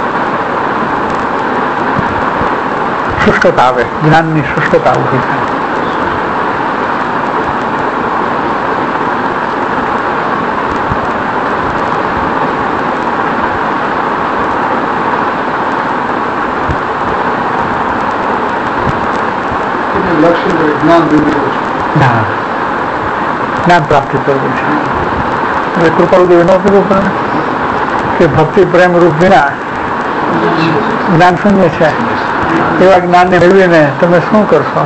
શુષ્કતા આવે, જ્ઞાનની શુષ્કતા ઊભી થાય. જ્ઞાન પ્રાપ્તિ કરવું છે. કૃપાળુદેવ એનો કીધું પણ કે ભક્તિ પ્રેમ રૂપ વિના જ્ઞાન શૂન્ય છે. એવા જ્ઞાનને મેળવીને તમે શું કરશો?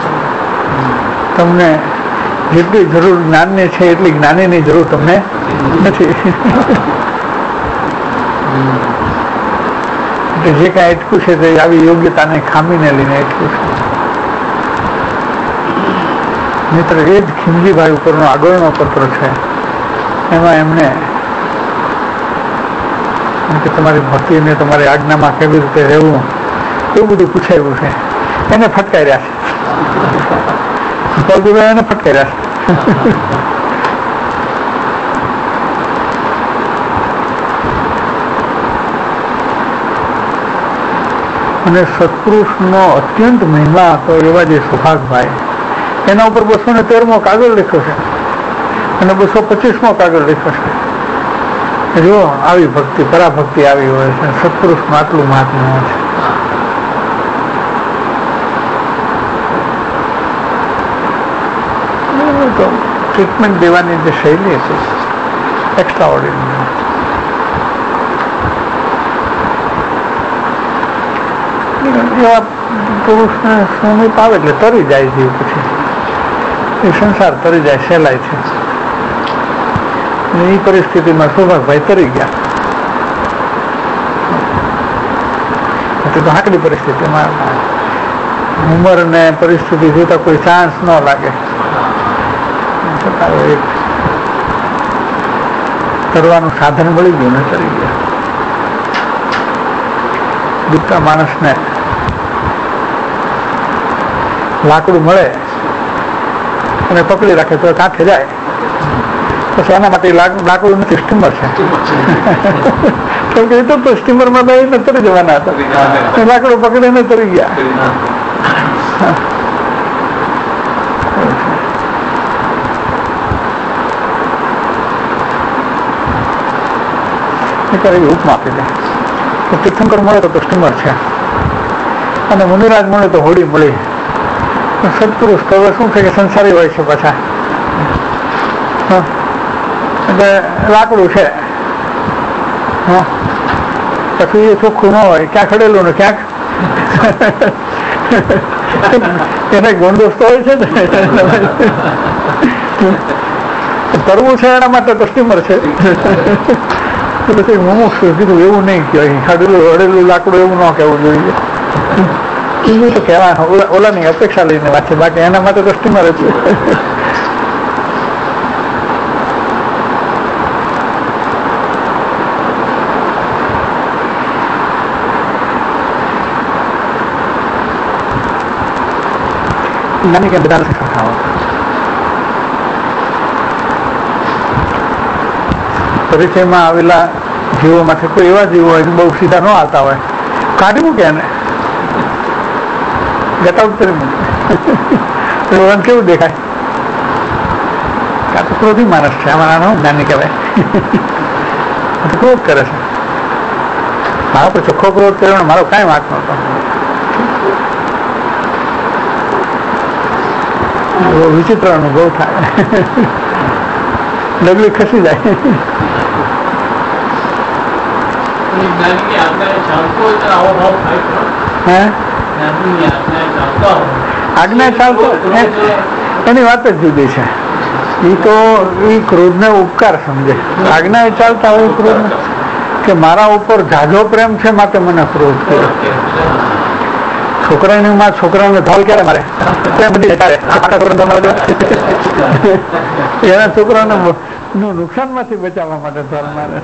તમને જેટલી જરૂર જ્ઞાનની છે એટલી જ્ઞાનીની જરૂર તમને નથી. જે કાંઈ અટકું છે તે આવી યોગ્યતાને ખામીને લઈને અટકું છે. મિત્ર, એ જ ખીમજીભાઈ ઉપરનો આગળનો પત્ર છે. એમાં એમને કે તમારી ભક્તિને તમારી આજ્ઞામાં કેવી રીતે રહેવું એવું બધું પૂછાયું છે. એને ફટકાર્યા છે, એને ફટકાર્યા છે. અને સત્પુરુષનો અત્યંત મહિમા હતો એવા જે સુભાગભાઈ, એના ઉપર 213મો કાગળ લખ્યો છે અને 225મો કાગળ લખ્યો છે. જો આવી ભક્તિ, પરાભક્તિ આવી હોય છે, સત્પુરુષનું આટલું મહાત્મ્ય હોય છે. તો ટ્રીટમેન્ટ દેવાની જે શૈલી છે એક્સ્ટ્રા ઓર્ડિનરી. એવા પુરુષને સમીપ આવે એટલે તરી જાય છે. પછી એ સંસાર તરી જાય, સહેલાય છે. એ પરિસ્થિતિમાં સૌભાગભાઈ તરી ગયા. તો હાકડી પરિસ્થિતિમાં ઉંમર ને પરિસ્થિતિ જોતા કોઈ ચાન્સ ન લાગે. સારું એક કરવાનું સાધન મળી ગયું ને કરી ગયા. દુખતા માણસને લાકડું મળે અને પકડી રાખે તો કાંઠે જાય. પછી એના માટે લાકડું નથી, સ્ટીમર છે. કેમ કે એ તો સ્ટીમરમાં બેસીને તરી જવાના હતા, લાકડું પકડીને તરી ગયા. ઉપમા આપી દે કે તીર્થંકર મળે તો સ્ટીમર છે અને મુનિરાજ મળે તો હોડી મળી. સત્પુરુષ તો શું છે કે સંસારી હોય છે પાછા, એટલે લાકડું છે. પછી એ ચોખ્ખું ન હોય, ક્યાંક ખડેલું ને ક્યાંક એને ગોંડોસ તો હોય છે ને. કરવું છે એના માટે તો સ્ટીમર છે. પછી મુમુક્ષ કીધું એવું નહીં કહેવાય, ખાડેલું હળેલું લાકડું એવું ન કહેવું જોઈએ. કીધું તો કહેવા ઓલાની અપેક્ષા લઈને વાત છે, બાકી એના માટે તો સ્ટીમર જ છે. નાની કે બધા ખાવા પરિચયમાં આવેલા જીવોમાંથી કોઈ એવા જીવો હોય બહુ સીધા ન આવતા હોય, કાઢી મૂકે એને ગટાઉટ કરી મૂકે. કેવું દેખાય? આ તો ક્રોધી માણસ છે, આમાં નાનો જ્ઞાની કહેવાય. ક્રોધ કરે છે. મારો પર ચોખ્ખો ક્રોધ કર્યો, મારો કાંઈ વાંક નહોતો. વિચિત્ર અનુભવ થાય, ડગલી ખસી જાય. આજ્ઞા ચાલતો એની વાત જ જુદી છે. એ તો એ ક્રોધ ને ઉપકાર સમજે. આજ્ઞા એ ચાલતા હોય ક્રોધ કે મારા ઉપર જાજો પ્રેમ છે માટે મને ક્રોધ કર્યો. છોકરાની માં છોકરાને ઢોલ ક્યારે મારે? એના છોકરાને નુકસાન માંથી બચાવવા માટે ઢોલ મારે.